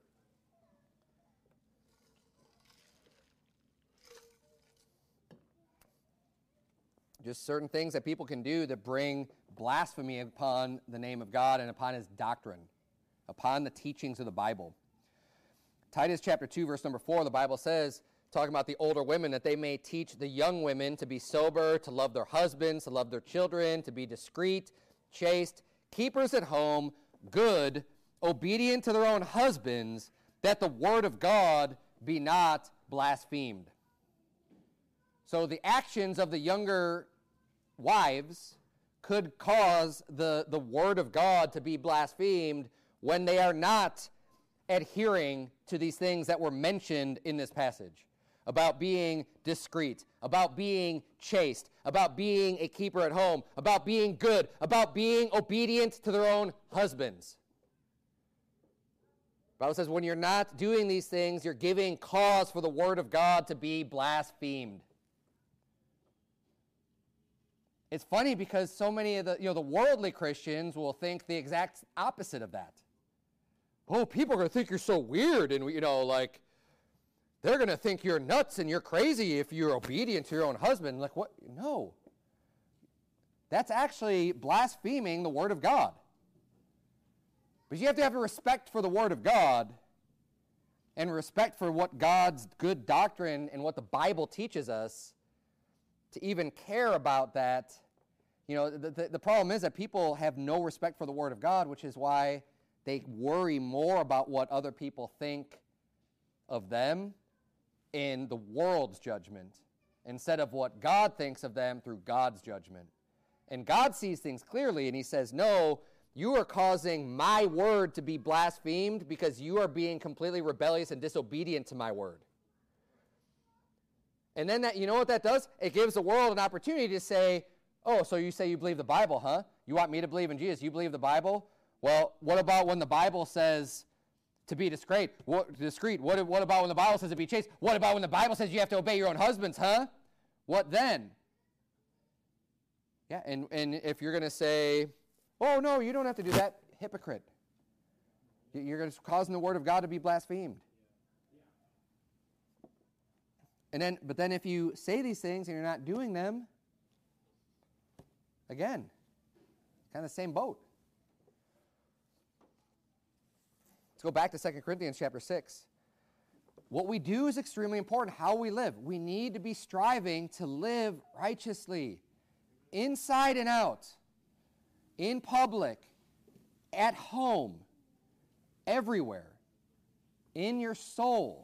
Just certain things that people can do that bring blasphemy upon the name of God and upon his doctrine, upon the teachings of the Bible. Titus chapter two, verse number four, the Bible says, talking about the older women, that they may teach the young women to be sober, to love their husbands, to love their children, to be discreet, chaste, keepers at home, good, obedient to their own husbands, that the word of God be not blasphemed. So the actions of the younger wives could cause the, the word of God to be blasphemed when they are not adhering to these things that were mentioned in this passage about being discreet, about being chaste, about being a keeper at home, about being good, about being obedient to their own husbands. The Bible says when you're not doing these things, you're giving cause for the word of God to be blasphemed. It's funny because so many of the, you know, the worldly Christians will think the exact opposite of that. Oh, people are going to think you're so weird, and, you know, like, they're going to think you're nuts and you're crazy if you're obedient to your own husband. Like, what? No. That's actually blaspheming the Word of God. But you have to have a respect for the Word of God and respect for what God's good doctrine and what the Bible teaches us to even care about that. You know, the, the, the problem is that people have no respect for the Word of God, which is why they worry more about what other people think of them in the world's judgment instead of what God thinks of them through God's judgment. And God sees things clearly, and he says, no, you are causing my word to be blasphemed because you are being completely rebellious and disobedient to my word. And then that, you know what that does? It gives the world an opportunity to say, oh, so you say you believe the Bible, huh? You want me to believe in Jesus? You believe the Bible? Well, what about when the Bible says to be discreet? What, discreet? What, what about when the Bible says to be chaste? What about when the Bible says you have to obey your own husbands, huh? What then? Yeah, and, and if you're going to say, oh, no, you don't have to do that, hypocrite. You're just causing the word of God to be blasphemed. And then, but then if you say these things and you're not doing them, again, kind of the same boat. Let's go back to Second Corinthians chapter six. What we do is extremely important, how we live. We need to be striving to live righteously, inside and out, in public, at home, everywhere, in your soul.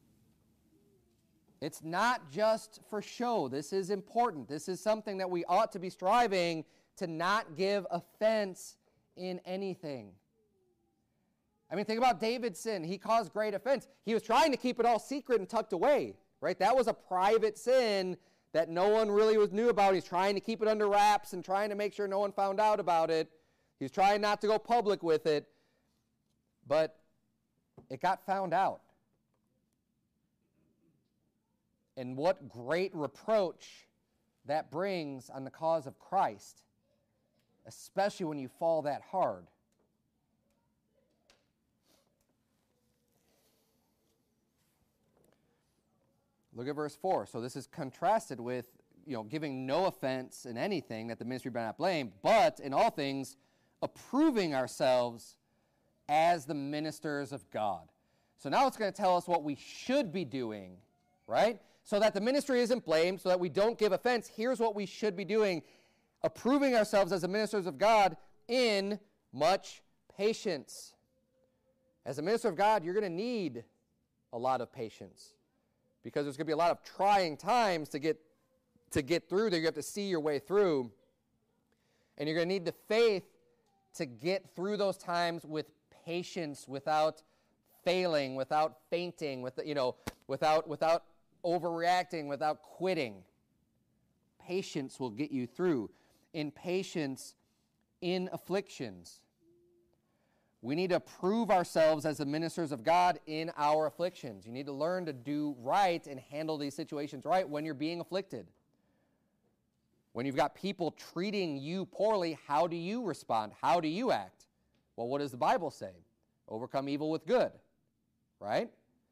It's not just for show. This is important. This is something that we ought to be striving to not give offense in anything. I mean, think about David's sin. He caused great offense. He was trying to keep it all secret and tucked away, right? That was a private sin that no one really was knew about. He's trying to keep it under wraps and trying to make sure no one found out about it. He's trying not to go public with it. But it got found out. And what great reproach that brings on the cause of Christ, especially when you fall that hard. Look at verse four. So this is contrasted with, you know, giving no offense in anything, that the ministry be not blamed, but in all things approving ourselves as the ministers of God. So now it's going to tell us what we should be doing, right? So that the ministry isn't blamed, so that we don't give offense. Here's what we should be doing: approving ourselves as the ministers of God in much patience. As a minister of God, you're going to need a lot of patience, because there's going to be a lot of trying times to get to get through there. You have to see your way through. And you're going to need the faith to get through those times with patience, without failing, without fainting, with you know, without without overreacting, without quitting. Patience will get you through. In patience, in afflictions. We need to prove ourselves as the ministers of God in our afflictions. You need to learn to do right and handle these situations right when you're being afflicted. When you've got people treating you poorly, how do you respond? How do you act? Well, what does the Bible say? Overcome evil with good, right?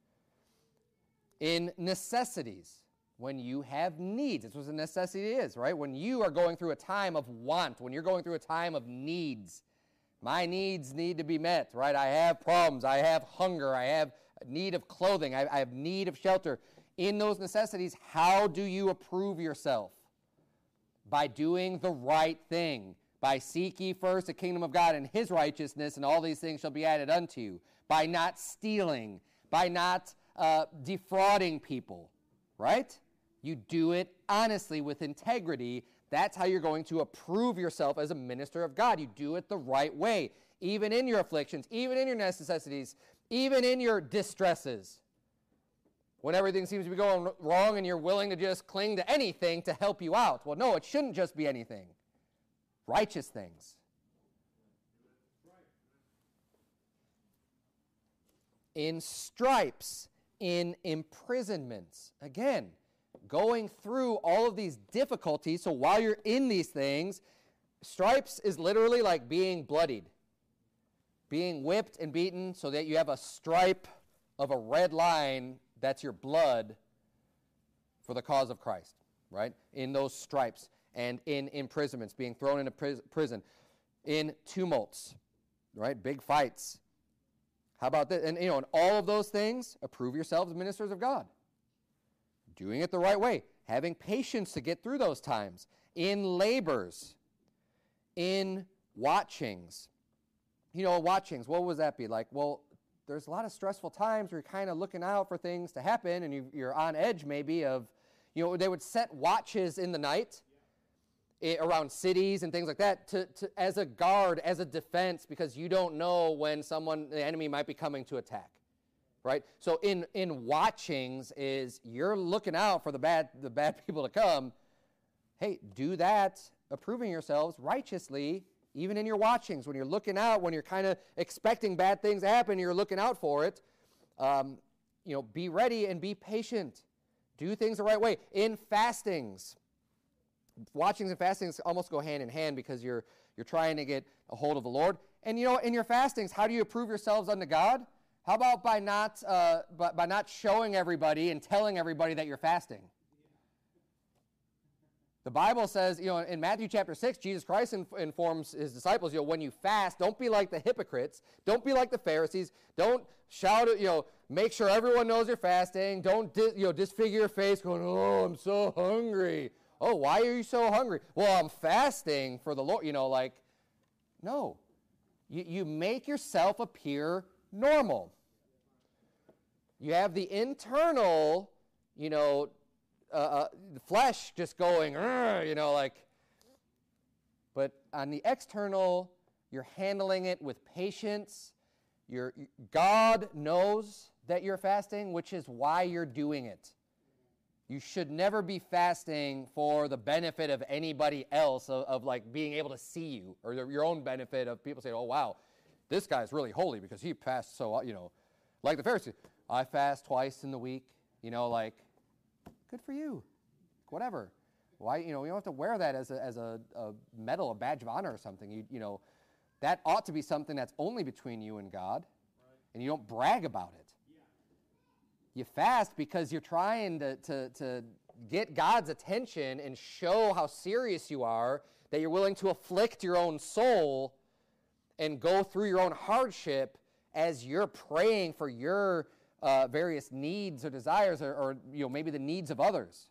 In necessities, when you have needs. That's what a necessity is, right? When you are going through a time of want, when you're going through a time of needs, my needs need to be met, right? I have problems. I have hunger. I have need of clothing. I, I have need of shelter. In those necessities, how do you approve yourself? By doing the right thing. By seek ye first the kingdom of God and his righteousness, and all these things shall be added unto you. By not stealing. By not uh, defrauding people, right? You do it honestly with integrity. That's how you're going to approve yourself as a minister of God. You do it the right way, even in your afflictions, even in your necessities, even in your distresses. When everything seems to be going wrong and you're willing to just cling to anything to help you out. Well, no, it shouldn't just be anything. Righteous things. In stripes, in imprisonments. Again, going through all of these difficulties. So while you're in these things, stripes is literally like being bloodied. Being whipped and beaten so that you have a stripe of a red line, that's your blood for the cause of Christ, right? In those stripes and in imprisonments, being thrown into pris- prison, in tumults, right? Big fights. How about that? And, you know, in all of those things, approve yourselves ministers of God. Doing it the right way. Having patience to get through those times. In labors. In watchings. You know, watchings, what would that be like? Well, there's a lot of stressful times where you're kind of looking out for things to happen, and you, you're on edge maybe of, you know, they would set watches in the night eh, around cities and things like that to, to as a guard, as a defense, because you don't know when someone, the enemy might be coming to attack, right? So in in watchings is you're looking out for the bad the bad people to come. Hey, do that, approving yourselves righteously. Even in your watchings, when you're looking out, when you're kind of expecting bad things to happen, you're looking out for it. Um, you know, be ready and be patient. Do things the right way. In fastings, watchings and fastings almost go hand in hand because you're you're trying to get a hold of the Lord. And you know, in your fastings, how do you approve yourselves unto God? How about by not uh, by, by not showing everybody and telling everybody that you're fasting? The Bible says, you know, in Matthew chapter six, Jesus Christ inf- informs his disciples, you know, when you fast, don't be like the hypocrites. Don't be like the Pharisees. Don't shout it, you know, make sure everyone knows you're fasting. Don't, di- you know, disfigure your face going, oh, I'm so hungry. Oh, why are you so hungry? Well, I'm fasting for the Lord. You know, like, no. You, you make yourself appear normal. You have the internal, you know, Uh, uh, the flesh just going, you know, like, but on the external, you're handling it with patience. You're, God knows that you're fasting, which is why you're doing it. You should never be fasting for the benefit of anybody else, of, of like being able to see you, or your own benefit of people saying, oh, wow, this guy's really holy because he fasts so, you know, like the Pharisees. I fast twice in the week, you know, like, good for you. Whatever. Why, you know, you don't have to wear that as a as a, a medal, a badge of honor or something. You you know, that ought to be something that's only between you and God. Right. And you don't brag about it. Yeah. You fast because you're trying to, to, to get God's attention and show how serious you are, that you're willing to afflict your own soul and go through your own hardship as you're praying for your Uh, various needs or desires, or, or you know, maybe the needs of others.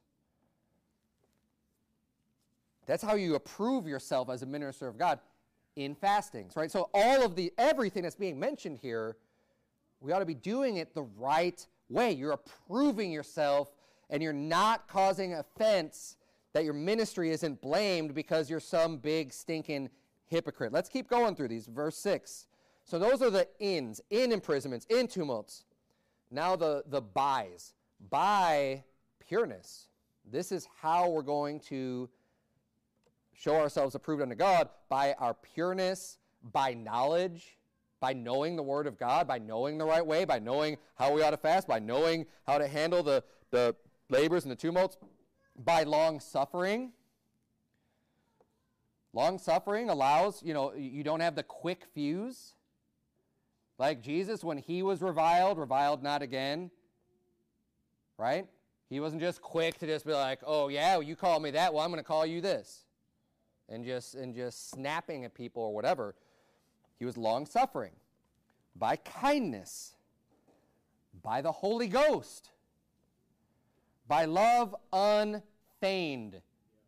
That's how you approve yourself as a minister of God, in fastings, right? So all of the everything that's being mentioned here, we ought to be doing it the right way. You're approving yourself, and you're not causing offense, that your ministry isn't blamed because you're some big stinking hypocrite. Let's keep going through these. Verse six. So those are the ins, in imprisonments, in tumults. Now the, the bys. By pureness. This is how we're going to show ourselves approved unto God, by our pureness, by knowledge, by knowing the Word of God, by knowing the right way, by knowing how we ought to fast, by knowing how to handle the, the labors and the tumults, by long suffering. Long suffering allows, you know, you don't have the quick fuse. Like Jesus, when he was reviled, reviled not again. Right? He wasn't just quick to just be like, oh yeah, you call me that, well I'm going to call you this. And just and just snapping at people or whatever. He was long-suffering. By kindness. By the Holy Ghost. By love unfeigned.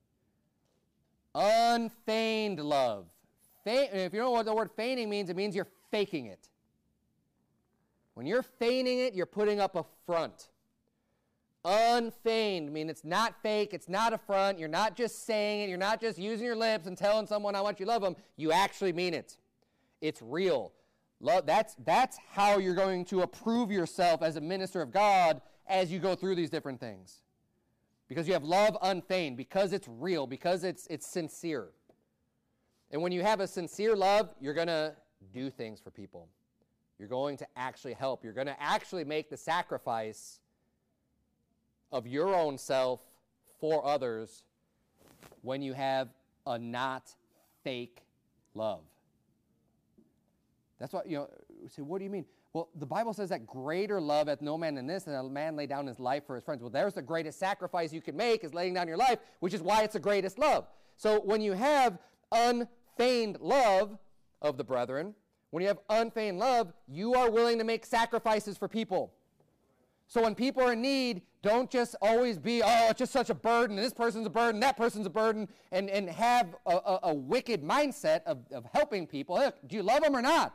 Unfeigned love. Fe- if you know what the word feigning means, it means you're faking it. When you're feigning it, you're putting up a front. Unfeigned, I mean it's not fake, it's not a front, you're not just saying it, you're not just using your lips and telling someone how much you love them, you actually mean it. It's real. Love, that's, that's how you're going to approve yourself as a minister of God as you go through these different things. Because you have love unfeigned, because it's real, because it's, it's sincere. And when you have a sincere love, you're going to do things for people. You're going to actually help. You're going to actually make the sacrifice of your own self for others when you have a not fake love. That's what, you know, say, what do you mean? Well, the Bible says that greater love hath no man than this, and a man lay down his life for his friends. Well, there's the greatest sacrifice you can make is laying down your life, which is why it's the greatest love. So when you have unfeigned love of the brethren, when you have unfeigned love, you are willing to make sacrifices for people. So when people are in need, don't just always be, oh, it's just such a burden, and this person's a burden, that person's a burden, and, and have a, a, a wicked mindset of, of helping people. Look, do you love them or not?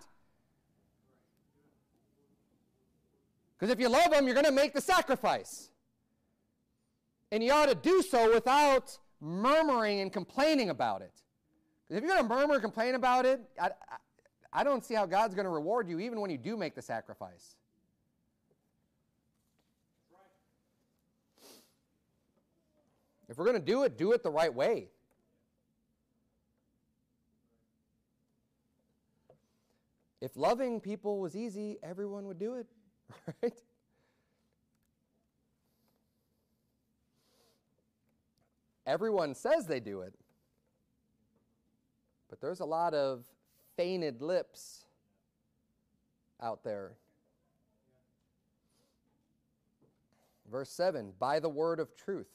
Because if you love them, you're going to make the sacrifice. And you ought to do so without murmuring and complaining about it. Because if you're going to murmur and complain about it, I, I, I don't see how God's going to reward you even when you do make the sacrifice. If we're going to do it, do it the right way. If loving people was easy, everyone would do it, right? Everyone says they do it, but there's a lot of feigned lips out there. Verse seven, by the word of truth.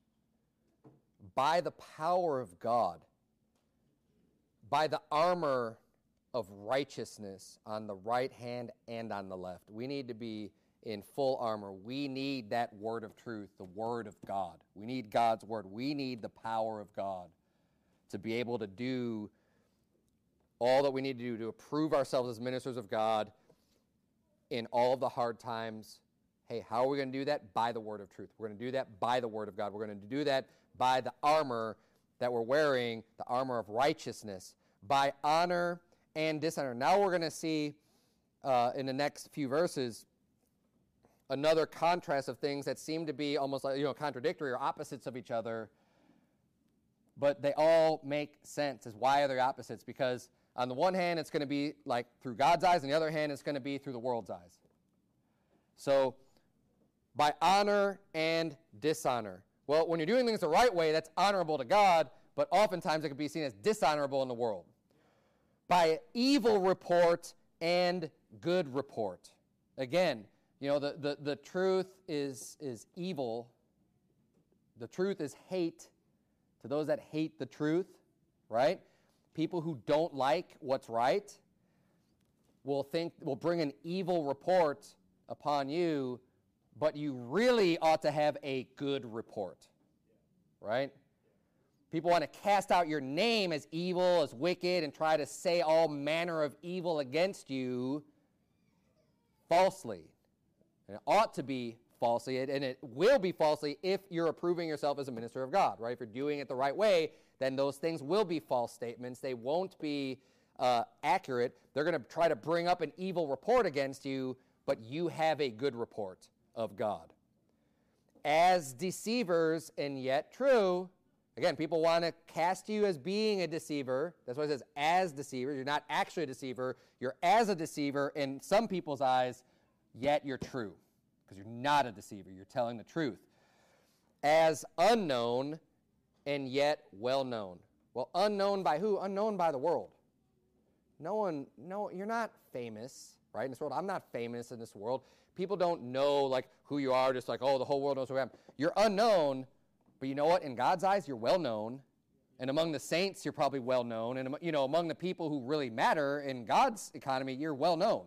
By the power of God, by the armor of righteousness on the right hand and on the left. We need to be in full armor. We need that word of truth, the word of God. We need God's word. We need the power of God to be able to do all that we need to do to approve ourselves as ministers of God in all of the hard times. Hey, how are we going to do that? By the word of truth. We're going to do that by the word of God. We're going to do that by the armor that we're wearing, the armor of righteousness, by honor and dishonor. Now we're going to see uh, in the next few verses another contrast of things that seem to be almost like, you know, contradictory or opposites of each other, but they all make sense. Is why are they opposites? Because on the one hand, it's going to be like through God's eyes, and the other hand, it's going to be through the world's eyes. So, by honor and dishonor. Well, when you're doing things the right way, that's honorable to God, but oftentimes it can be seen as dishonorable in the world. By evil report and good report. Again, you know, the, the, the truth is, is evil. The truth is hate to those that hate the truth, right? People who don't like what's right will think, will bring an evil report upon you, but you really ought to have a good report, right? People want to cast out your name as evil, as wicked, and try to say all manner of evil against you falsely. And it ought to be falsely, and it will be falsely if you're approving yourself as a minister of God, right? If you're doing it the right way, then those things will be false statements. They won't be uh, accurate. They're going to try to bring up an evil report against you, but you have a good report of God. As deceivers and yet true. Again, people want to cast you as being a deceiver. That's why it says as deceiver. You're not actually a deceiver. You're as a deceiver in some people's eyes, yet you're true. Because you're not a deceiver. You're telling the truth. As unknown and yet well known. Well, unknown by who? Unknown by the world. No one, no, you're not famous, right, in this world. I'm not famous in this world. People don't know, like, who you are, just like, oh, the whole world knows who I am. You're unknown, but you know what? In God's eyes, you're well known. And among the saints, you're probably well known. And, you know, among the people who really matter in God's economy, you're well known.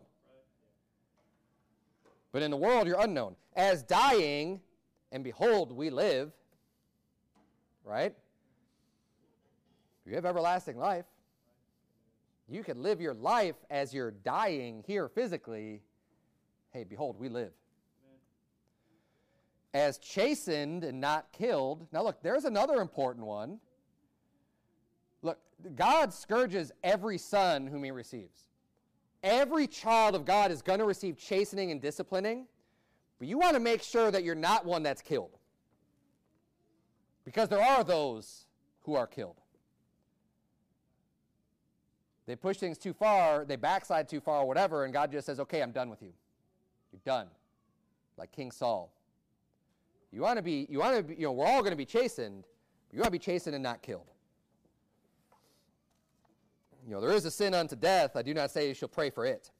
But in the world, you're unknown. As dying, and behold, we live, right? You have everlasting life. You can live your life as you're dying here physically. Hey, behold, we live. Amen. As chastened and not killed. Now look, there's another important one. Look, God scourges every son whom he receives. Every child of God is going to receive chastening and disciplining, but you want to make sure that you're not one that's killed. Because there are those who are killed. They push things too far, they backslide too far, or whatever, and God just says, okay, I'm done with you. You're done. Like King Saul. You want to be, you want to be, you know, we're all going to be chastened, but you want to be chastened and not killed. You know, there is a sin unto death. I do not say you shall pray for it.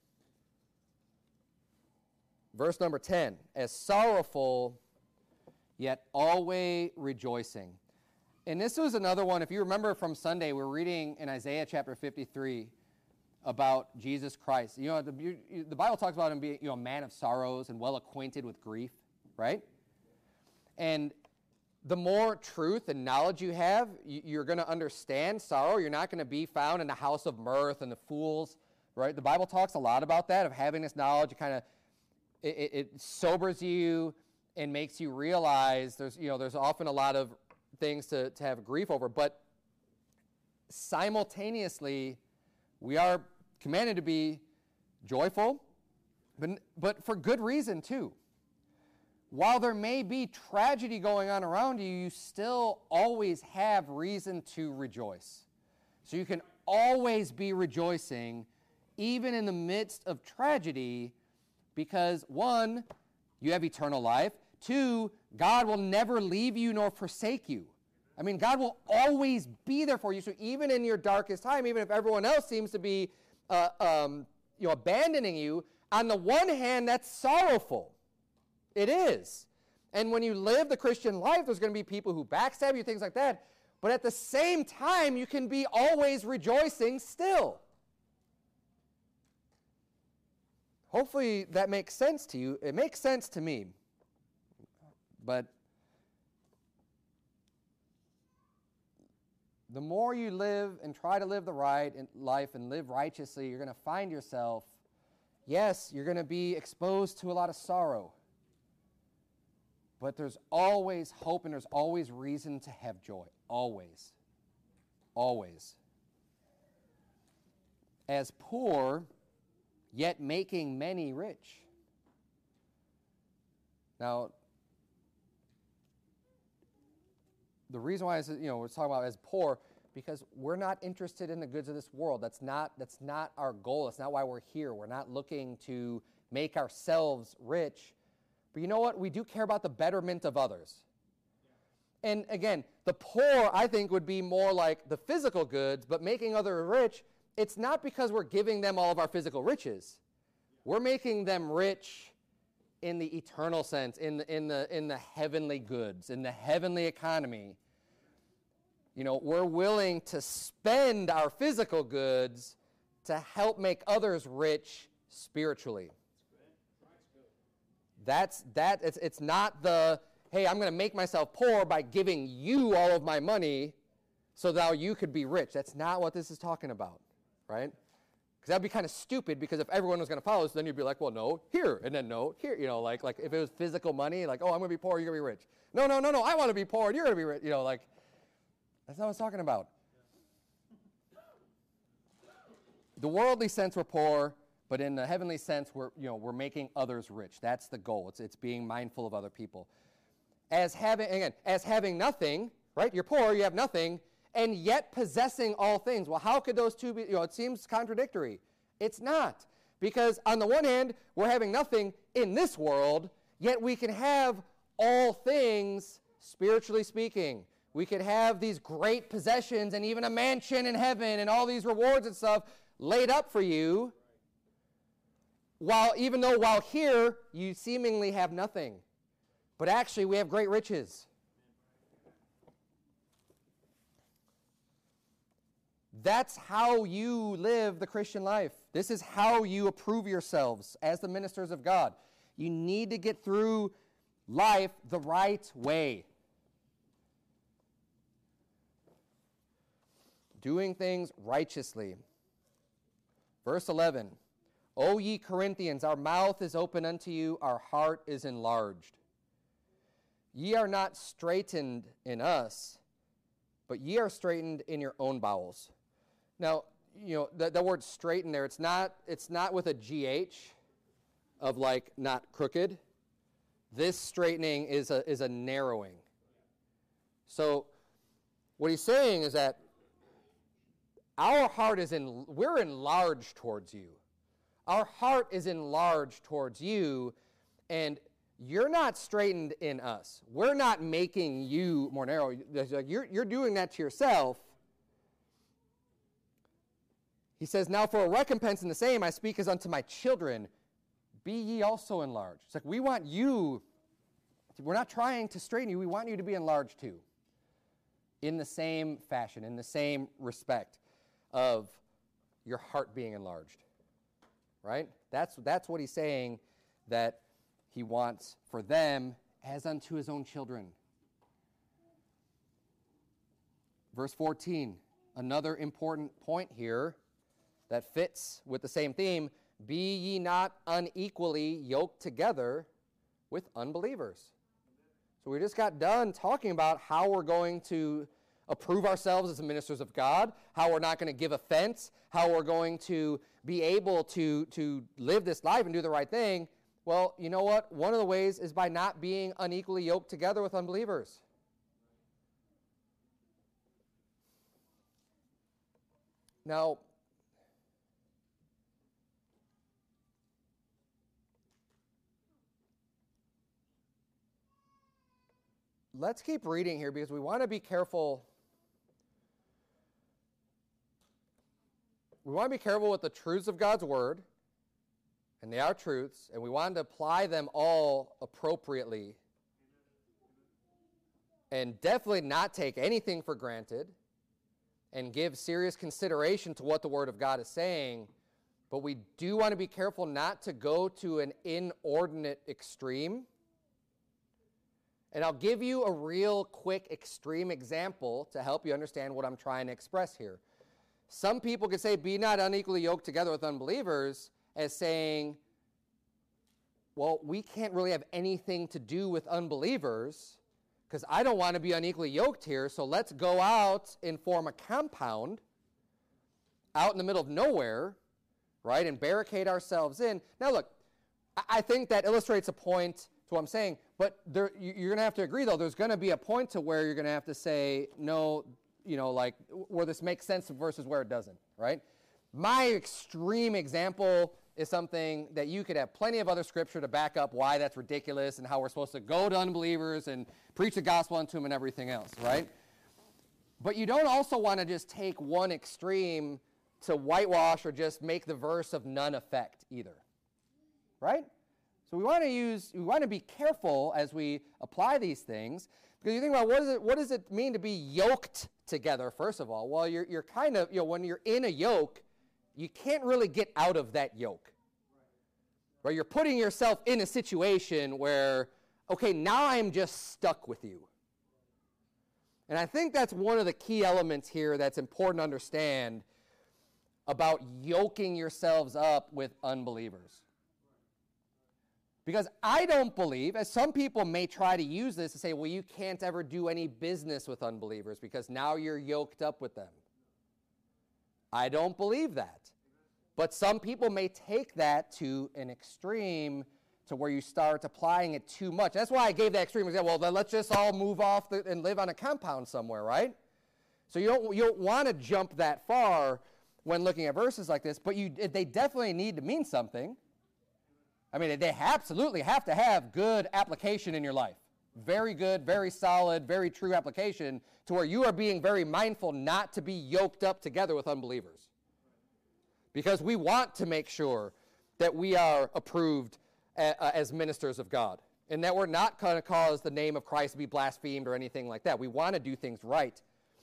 Verse number ten, as sorrowful, yet always rejoicing. And this was another one, if you remember from Sunday, we were reading in Isaiah chapter fifty-three about Jesus Christ. You know, the, the Bible talks about him being, you know, a man of sorrows and well acquainted with grief, right? And the more truth and knowledge you have, you're going to understand sorrow. You're not going to be found in the house of mirth and the fools, right? The Bible talks a lot about that, of having this knowledge. It kind of, it, it sobers you and makes you realize there's, you know, there's often a lot of things to, to have grief over, but simultaneously, we are commanded to be joyful, but, but for good reason too. While there may be tragedy going on around you, you still always have reason to rejoice. So you can always be rejoicing, even in the midst of tragedy, because one, you have eternal life. Two, God will never leave you nor forsake you. I mean, God will always be there for you. So even in your darkest time, even if everyone else seems to be uh, um, you know, abandoning you, on the one hand, that's sorrowful. It is. And when you live the Christian life, there's going to be people who backstab you, things like that. But at the same time, you can be always rejoicing still. Hopefully that makes sense to you. It makes sense to me. But the more you live and try to live the right life and live righteously, you're going to find yourself, yes, you're going to be exposed to a lot of sorrow. But there's always hope and there's always reason to have joy. Always. Always. As poor, yet making many rich. Now, the reason why I said, you know, we're talking about as poor, because we're not interested in the goods of this world. That's not, that's not our goal. That's not why we're here. We're not looking to make ourselves rich. But you know what? We do care about the betterment of others. Yeah. And again, the poor, I think, would be more like the physical goods, but making others rich, it's not because we're giving them all of our physical riches. Yeah. We're making them rich in the eternal sense, in the, in the, in the heavenly goods, in the heavenly economy. You know, we're willing to spend our physical goods to help make others rich spiritually. That's that. It's it's not the, hey, I'm going to make myself poor by giving you all of my money so that you could be rich. That's not what this is talking about, right? Because that would be kind of stupid, because if everyone was going to follow this, then you'd be like, well, no, here, and then no, here. You know, like like if it was physical money, like, oh, I'm going to be poor, you're going to be rich. No, no, no, no, I want to be poor, and you're going to be rich. You know, like, That's not what I was talking about. The worldly sense we're poor, but in the heavenly sense we're, you know, we're making others rich. That's the goal. It's, it's being mindful of other people. As having, again, as having nothing, right? You're poor, you have nothing, and yet possessing all things. Well, how could those two be, you know, it seems contradictory. It's not. Because on the one hand, we're having nothing in this world, yet we can have all things, spiritually speaking. We could have these great possessions and even a mansion in heaven and all these rewards and stuff laid up for you, while even though while here you seemingly have nothing. But actually we have great riches. That's how you live the Christian life. This is how you approve yourselves as the ministers of God. You need to get through life the right way. Doing things righteously. Verse eleven, O ye Corinthians, our mouth is open unto you, our heart is enlarged. Ye are not straitened in us, but ye are straitened in your own bowels. Now, you know, the, the word straighten there, it's not, it's not with a G H of like not crooked. This straightening is a, is a narrowing. So what he's saying is that our heart is in, we're enlarged towards you. Our heart is enlarged towards you, and you're not straightened in us. We're not making you more narrow. You're, you're doing that to yourself. He says, now for a recompense in the same, I speak as unto my children, be ye also enlarged. It's like we want you, we're not trying to straighten you, we want you to be enlarged too. In the same fashion, in the same respect of your heart being enlarged. Right? That's, that's what he's saying that he wants for them as unto his own children. Verse fourteen, another important point here that fits with the same theme, be ye not unequally yoked together with unbelievers. So we just got done talking about how we're going to approve ourselves as the ministers of God, how we're not going to give offense, how we're going to be able to, to live this life and do the right thing. Well, you know what? One of the ways is by not being unequally yoked together with unbelievers. Now, let's keep reading here because we want to be careful. We want to be careful with the truths of God's word, and they are truths, and we want to apply them all appropriately, and definitely not take anything for granted, and give serious consideration to what the word of God is saying, but we do want to be careful not to go to an inordinate extreme. And I'll give you a real quick extreme example to help you understand what I'm trying to express here. Some people could say, be not unequally yoked together with unbelievers, as saying, well, we can't really have anything to do with unbelievers because I don't want to be unequally yoked here, so let's go out and form a compound out in the middle of nowhere, right, and barricade ourselves in. Now, look, I think that illustrates a point to what I'm saying, but there, you're going to have to agree, though, there's going to be a point to where you're going to have to say, no, you know, like where this makes sense versus where it doesn't, right? My extreme example is something that you could have plenty of other scripture to back up why that's ridiculous and how we're supposed to go to unbelievers and preach the gospel unto them and everything else, right? But you don't also want to just take one extreme to whitewash or just make the verse of none effect either, right? So we want to use, we want to be careful as we apply these things, because you think about what, is it, what does it mean to be yoked together, first of all? Well, you're, you're kind of, you know, when you're in a yoke, you can't really get out of that yoke. Right? You're putting yourself in a situation where, okay, now I'm just stuck with you. And I think that's one of the key elements here that's important to understand about yoking yourselves up with unbelievers. Because I don't believe, as some people may try to use this to say, well, you can't ever do any business with unbelievers because now you're yoked up with them. I don't believe that. But some people may take that to an extreme to where you start applying it too much. That's why I gave that extreme example. Well, then let's just all move off the, and live on a compound somewhere, right? So you don't, you don't want to jump that far when looking at verses like this, but you, they definitely need to mean something. I mean, they absolutely have to have good application in your life. Very good, very solid, very true application to where you are being very mindful not to be yoked up together with unbelievers. Because we want to make sure that we are approved a, uh, as ministers of God and that we're not going to cause the name of Christ to be blasphemed or anything like that. We want to do things right.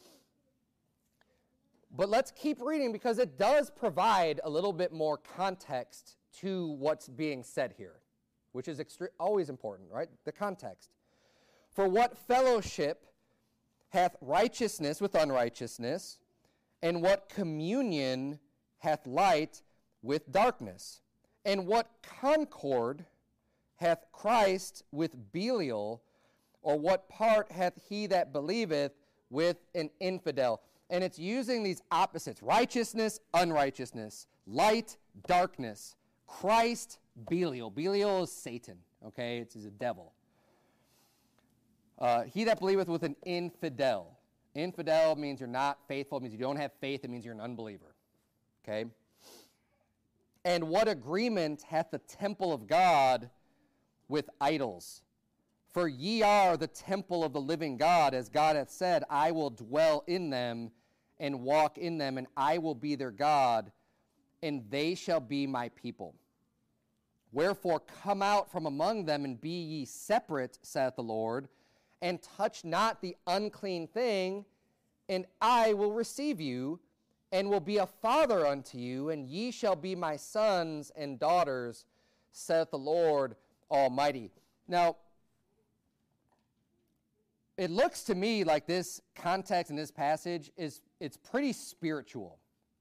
But let's keep reading because it does provide a little bit more context to what's being said here, which is extre- always important, right? The context. For what fellowship hath righteousness with unrighteousness, and what communion hath light with darkness? And what concord hath Christ with Belial, or what part hath he that believeth with an infidel? And it's using these opposites, righteousness, unrighteousness, light, darkness, Christ, Belial. Belial is Satan, okay? It's, he's a devil. Uh, he that believeth with an infidel. Infidel means you're not faithful. It means you don't have faith. It means you're an unbeliever, okay? And what agreement hath the temple of God with idols? For ye are the temple of the living God, as God hath said, I will dwell in them and walk in them, and I will be their God, and they shall be my people. Wherefore come out from among them, and be ye separate, saith the Lord, and touch not the unclean thing, and I will receive you, and will be a father unto you, and ye shall be my sons and daughters, saith the Lord Almighty. Now, it looks to me like this context in this passage is it's pretty spiritual.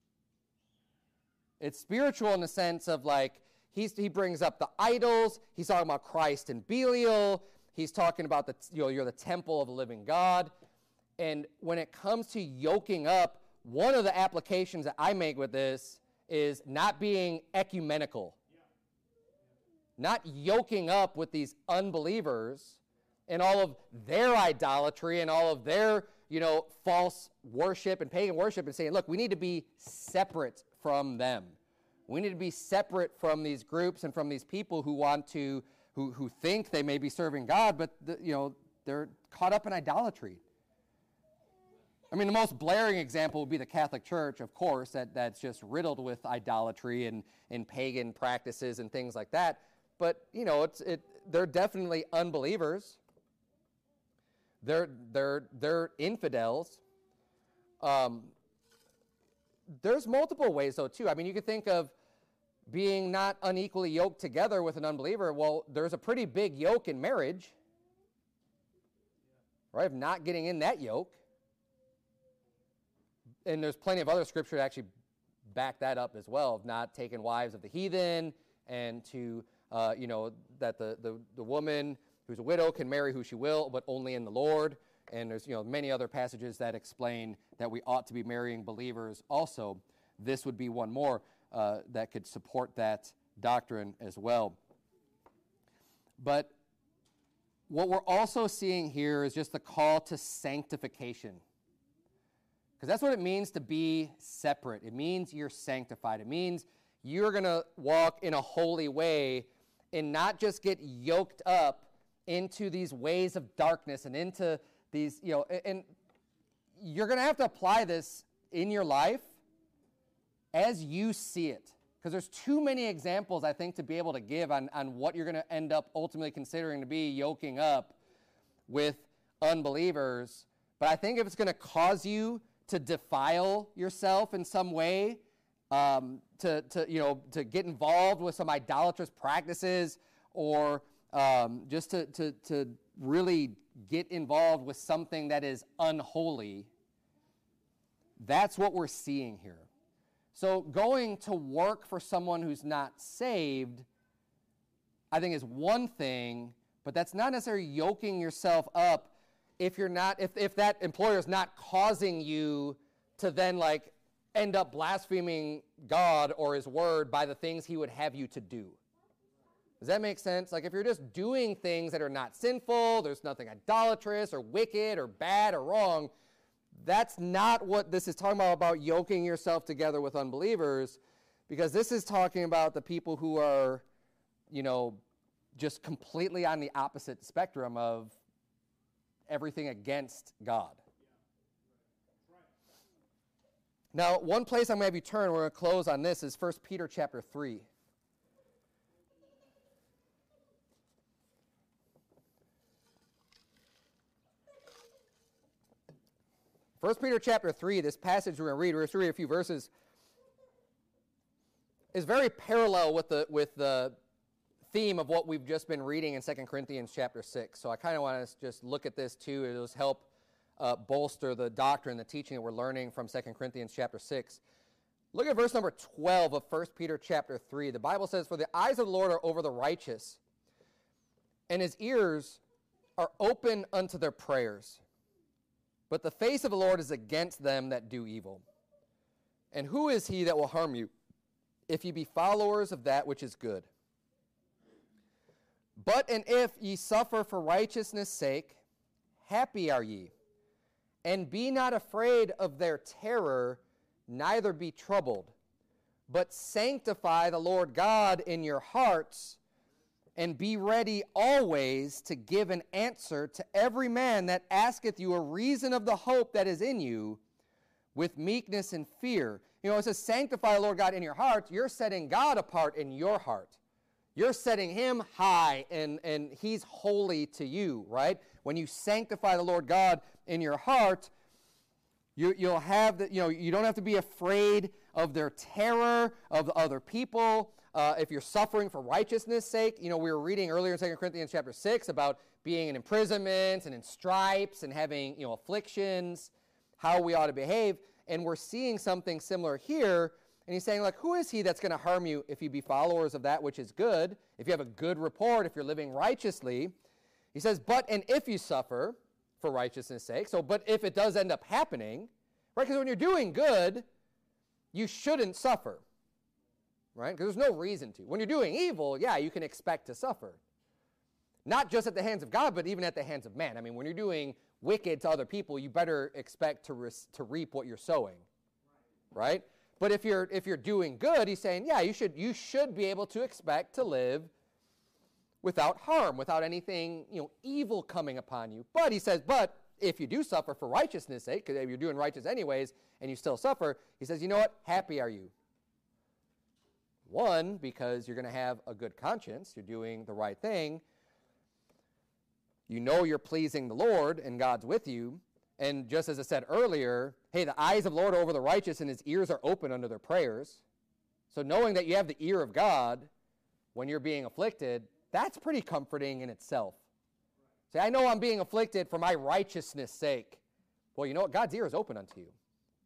It's spiritual in the sense of like he's, he brings up the idols. He's talking about Christ and Belial. He's talking about the you know you're the temple of the living God. And when it comes to yoking up, one of the applications that I make with this is not being ecumenical, not yoking up with these unbelievers and all of their idolatry and all of their, you know, false worship and pagan worship and saying, look, we need to be separate from them. We need to be separate from these groups and from these people who want to, who, who think they may be serving God, but, the, you know, they're caught up in idolatry. I mean, the most blaring example would be the Catholic Church, of course, that, that's just riddled with idolatry and, and pagan practices and things like that. But, you know, it's it. They're definitely unbelievers. They're, they're, they're infidels. Um, there's multiple ways, though, too. I mean, you could think of being not unequally yoked together with an unbeliever. Well, there's a pretty big yoke in marriage, right, of not getting in that yoke. And there's plenty of other scripture to actually back that up as well, of not taking wives of the heathen, and to, uh, you know, that the, the, the woman who's a widow can marry who she will, but only in the Lord. And there's, you know, many other passages that explain that we ought to be marrying believers also. This would be one more uh, that could support that doctrine as well. But what we're also seeing here is just the call to sanctification. Because that's what it means to be separate. It means you're sanctified. It means you're going to walk in a holy way and not just get yoked up into these ways of darkness and into these, you know, and you're going to have to apply this in your life as you see it. Because there's too many examples, I think, to be able to give on, on what you're going to end up ultimately considering to be yoking up with unbelievers. But I think if it's going to cause you to defile yourself in some way, um, to, to, you know, to get involved with some idolatrous practices, or um, just to, to, to really get involved with something that is unholy, that's what we're seeing here. So going to work for someone who's not saved, I think, is one thing, but that's not necessarily yoking yourself up if you're not, if, if that employer is not causing you to then like end up blaspheming God or his word by the things he would have you to do. Does that make sense? Like if you're just doing things that are not sinful, there's nothing idolatrous or wicked or bad or wrong, that's not what this is talking about, about yoking yourself together with unbelievers, because this is talking about the people who are, you know, just completely on the opposite spectrum of everything against God. Now, one place I'm going to have you turn, we're going to close on this, is First Peter chapter three. First Peter chapter three, this passage we're going to read, we're going to read a few verses, is very parallel with the with the theme of what we've just been reading in Second Corinthians chapter six. So I kind of want to just look at this too. It'll just help uh, bolster the doctrine, the teaching that we're learning from Second Corinthians chapter six. Look at verse number twelve of First Peter chapter three. The Bible says, "For the eyes of the Lord are over the righteous, and his ears are open unto their prayers. But the face of the Lord is against them that do evil. And who is he that will harm you, if ye be followers of that which is good? But and if ye suffer for righteousness' sake, happy are ye. And be not afraid of their terror, neither be troubled. But sanctify the Lord God in your hearts, and be ready always to give an answer to every man that asketh you a reason of the hope that is in you, with meekness and fear." You know, it says sanctify the Lord God in your heart. You're setting God apart in your heart. You're setting him high, and, and he's holy to you, right? When you sanctify the Lord God in your heart, you, you'll have the, you know, you don't have to be afraid of their terror, of other people. Uh, if you're suffering for righteousness' sake, you know, we were reading earlier in Second Corinthians chapter six about being in imprisonment and in stripes and having, you know, afflictions, how we ought to behave. And we're seeing something similar here. And he's saying, like, who is he that's going to harm you if you be followers of that which is good, if you have a good report, if you're living righteously? He says, but and if you suffer for righteousness' sake. So, but if it does end up happening, right? Because when you're doing good, you shouldn't suffer. Right? Because there's no reason to. When you're doing evil, yeah, you can expect to suffer. Not just at the hands of God, but even at the hands of man. I mean, when you're doing wicked to other people, you better expect to, re- to reap what you're sowing. Right? But if you're if you're doing good, he's saying, yeah, you should you should be able to expect to live without harm, without anything, you know, evil coming upon you. But he says, but if you do suffer for righteousness' sake, because if you're doing righteous anyways and you still suffer, he says, you know what? Happy are you. One, because you're going to have a good conscience. You're doing the right thing. You know you're pleasing the Lord, and God's with you. And just as I said earlier, hey, the eyes of the Lord are over the righteous, and his ears are open unto their prayers. So knowing that you have the ear of God when you're being afflicted, that's pretty comforting in itself. Say, I know I'm being afflicted for my righteousness' sake. Well, you know what? God's ear is open unto you.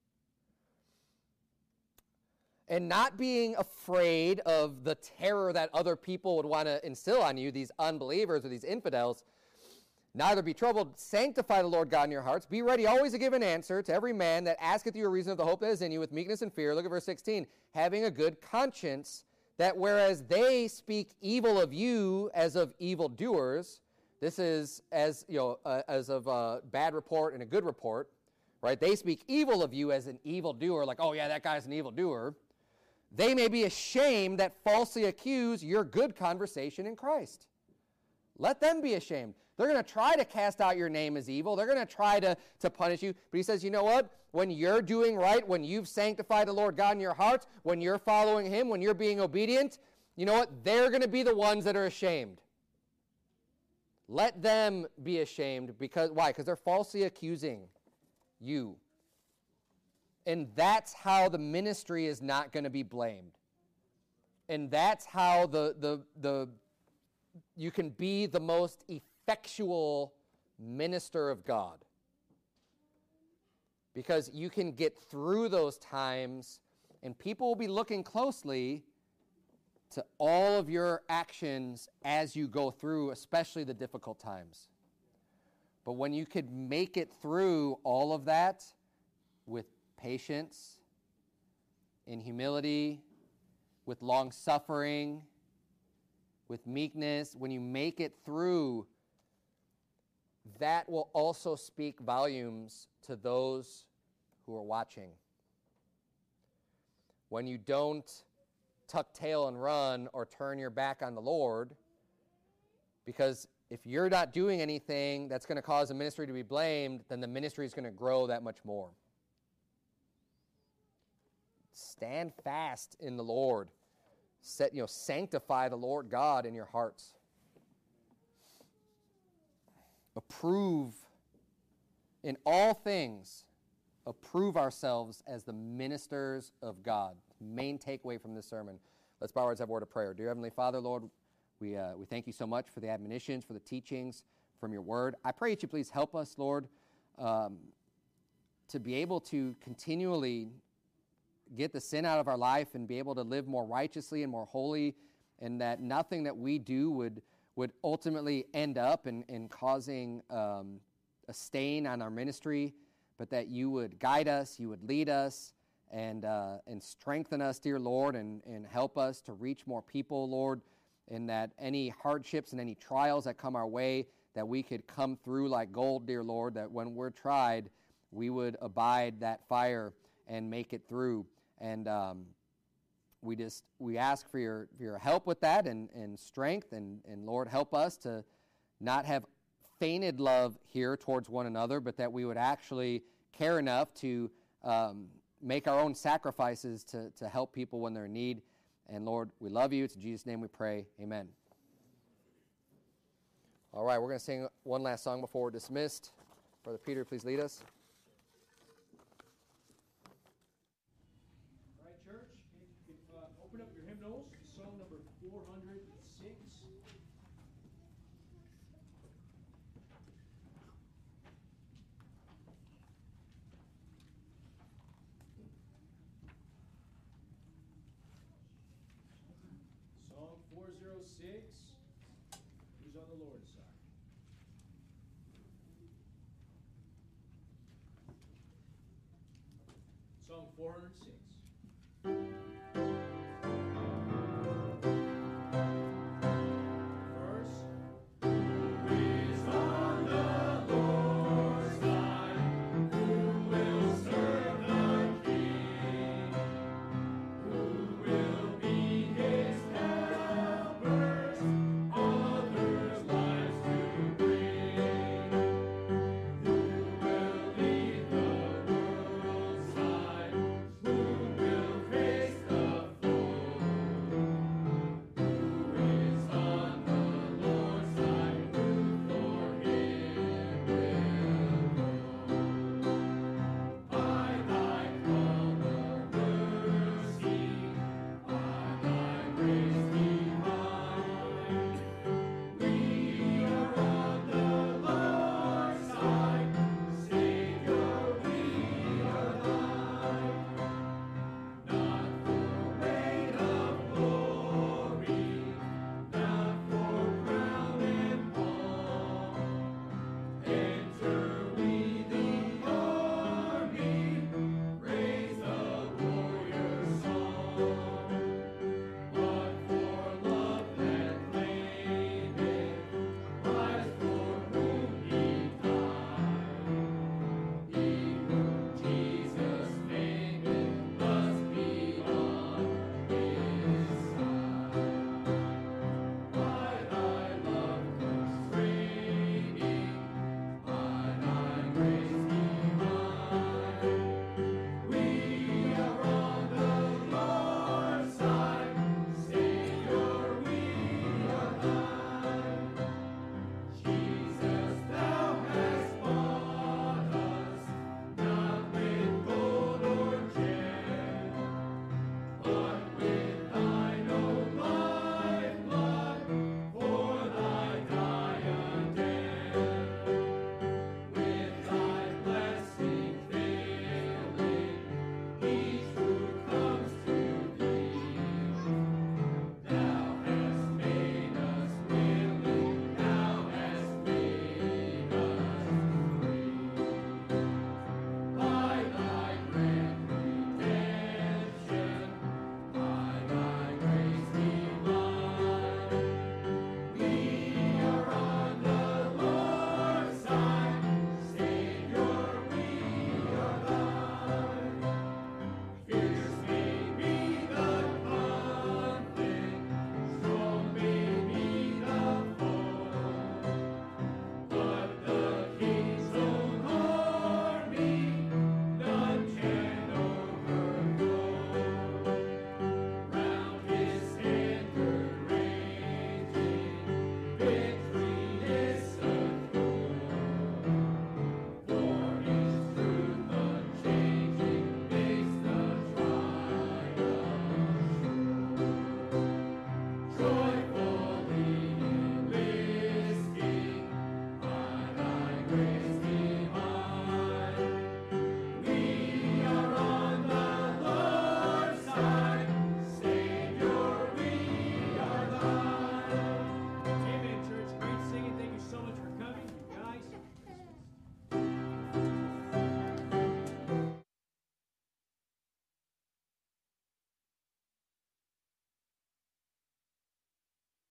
And not being afraid of the terror that other people would want to instill on you, these unbelievers or these infidels, neither be troubled. Sanctify the Lord God in your hearts. Be ready always to give an answer to every man that asketh you a reason of the hope that is in you with meekness and fear. Look at verse sixteen. Having a good conscience, that whereas they speak evil of you as of evildoers, this is as, you know, uh, as of a bad report and a good report, right? They speak evil of you as an evildoer, like, oh yeah, that guy's an evildoer. They may be ashamed that falsely accuse your good conversation in Christ. Let them be ashamed. They're going to try to cast out your name as evil. They're going to try to, to punish you. But he says, you know what? When you're doing right, when you've sanctified the Lord God in your hearts, when you're following him, when you're being obedient, you know what? They're going to be the ones that are ashamed. Let them be ashamed. Because why? Because they're falsely accusing you. And that's how the ministry is not going to be blamed. And that's how the, the, the you can be the most effectual minister of God. Because you can get through those times, and people will be looking closely to all of your actions as you go through, especially the difficult times. But when you could make it through all of that with patience, in humility, with long suffering, with meekness, when you make it through, that will also speak volumes to those who are watching. When you don't tuck tail and run or turn your back on the Lord, because if you're not doing anything that's going to cause the ministry to be blamed, then the ministry is going to grow that much more. Stand fast in the Lord. Set, you know, sanctify the Lord God in your hearts. Approve in all things, approve ourselves as the ministers of God. Main takeaway from this sermon. Let's bow our heads, have a word of prayer. Dear Heavenly Father, Lord, we uh, we thank you so much for the admonitions, for the teachings from your word. I pray that you please help us, Lord, um, to be able to continually get the sin out of our life and be able to live more righteously and more holy, and that nothing that we do would would ultimately end up in, in causing um, a stain on our ministry, but that you would guide us, you would lead us, and uh, and strengthen us, dear Lord, and, and help us to reach more people, Lord, and that any hardships and any trials that come our way, that we could come through like gold, dear Lord, that when we're tried, we would abide that fire and make it through. And um, we just, we ask for your, for your help with that and, and strength, and, and Lord, help us to not have fainted love here towards one another, but that we would actually care enough to um, make our own sacrifices to, to help people when they're in need. And Lord, we love you. It's in Jesus' name we pray. Amen. All right, we're going to sing one last song before we're dismissed. Brother Peter, please lead us. All right, church, if, if, uh, open up your hymnals to song number four hundred six. Song four oh six, Who's on the Lord's Side? Song four hundred six.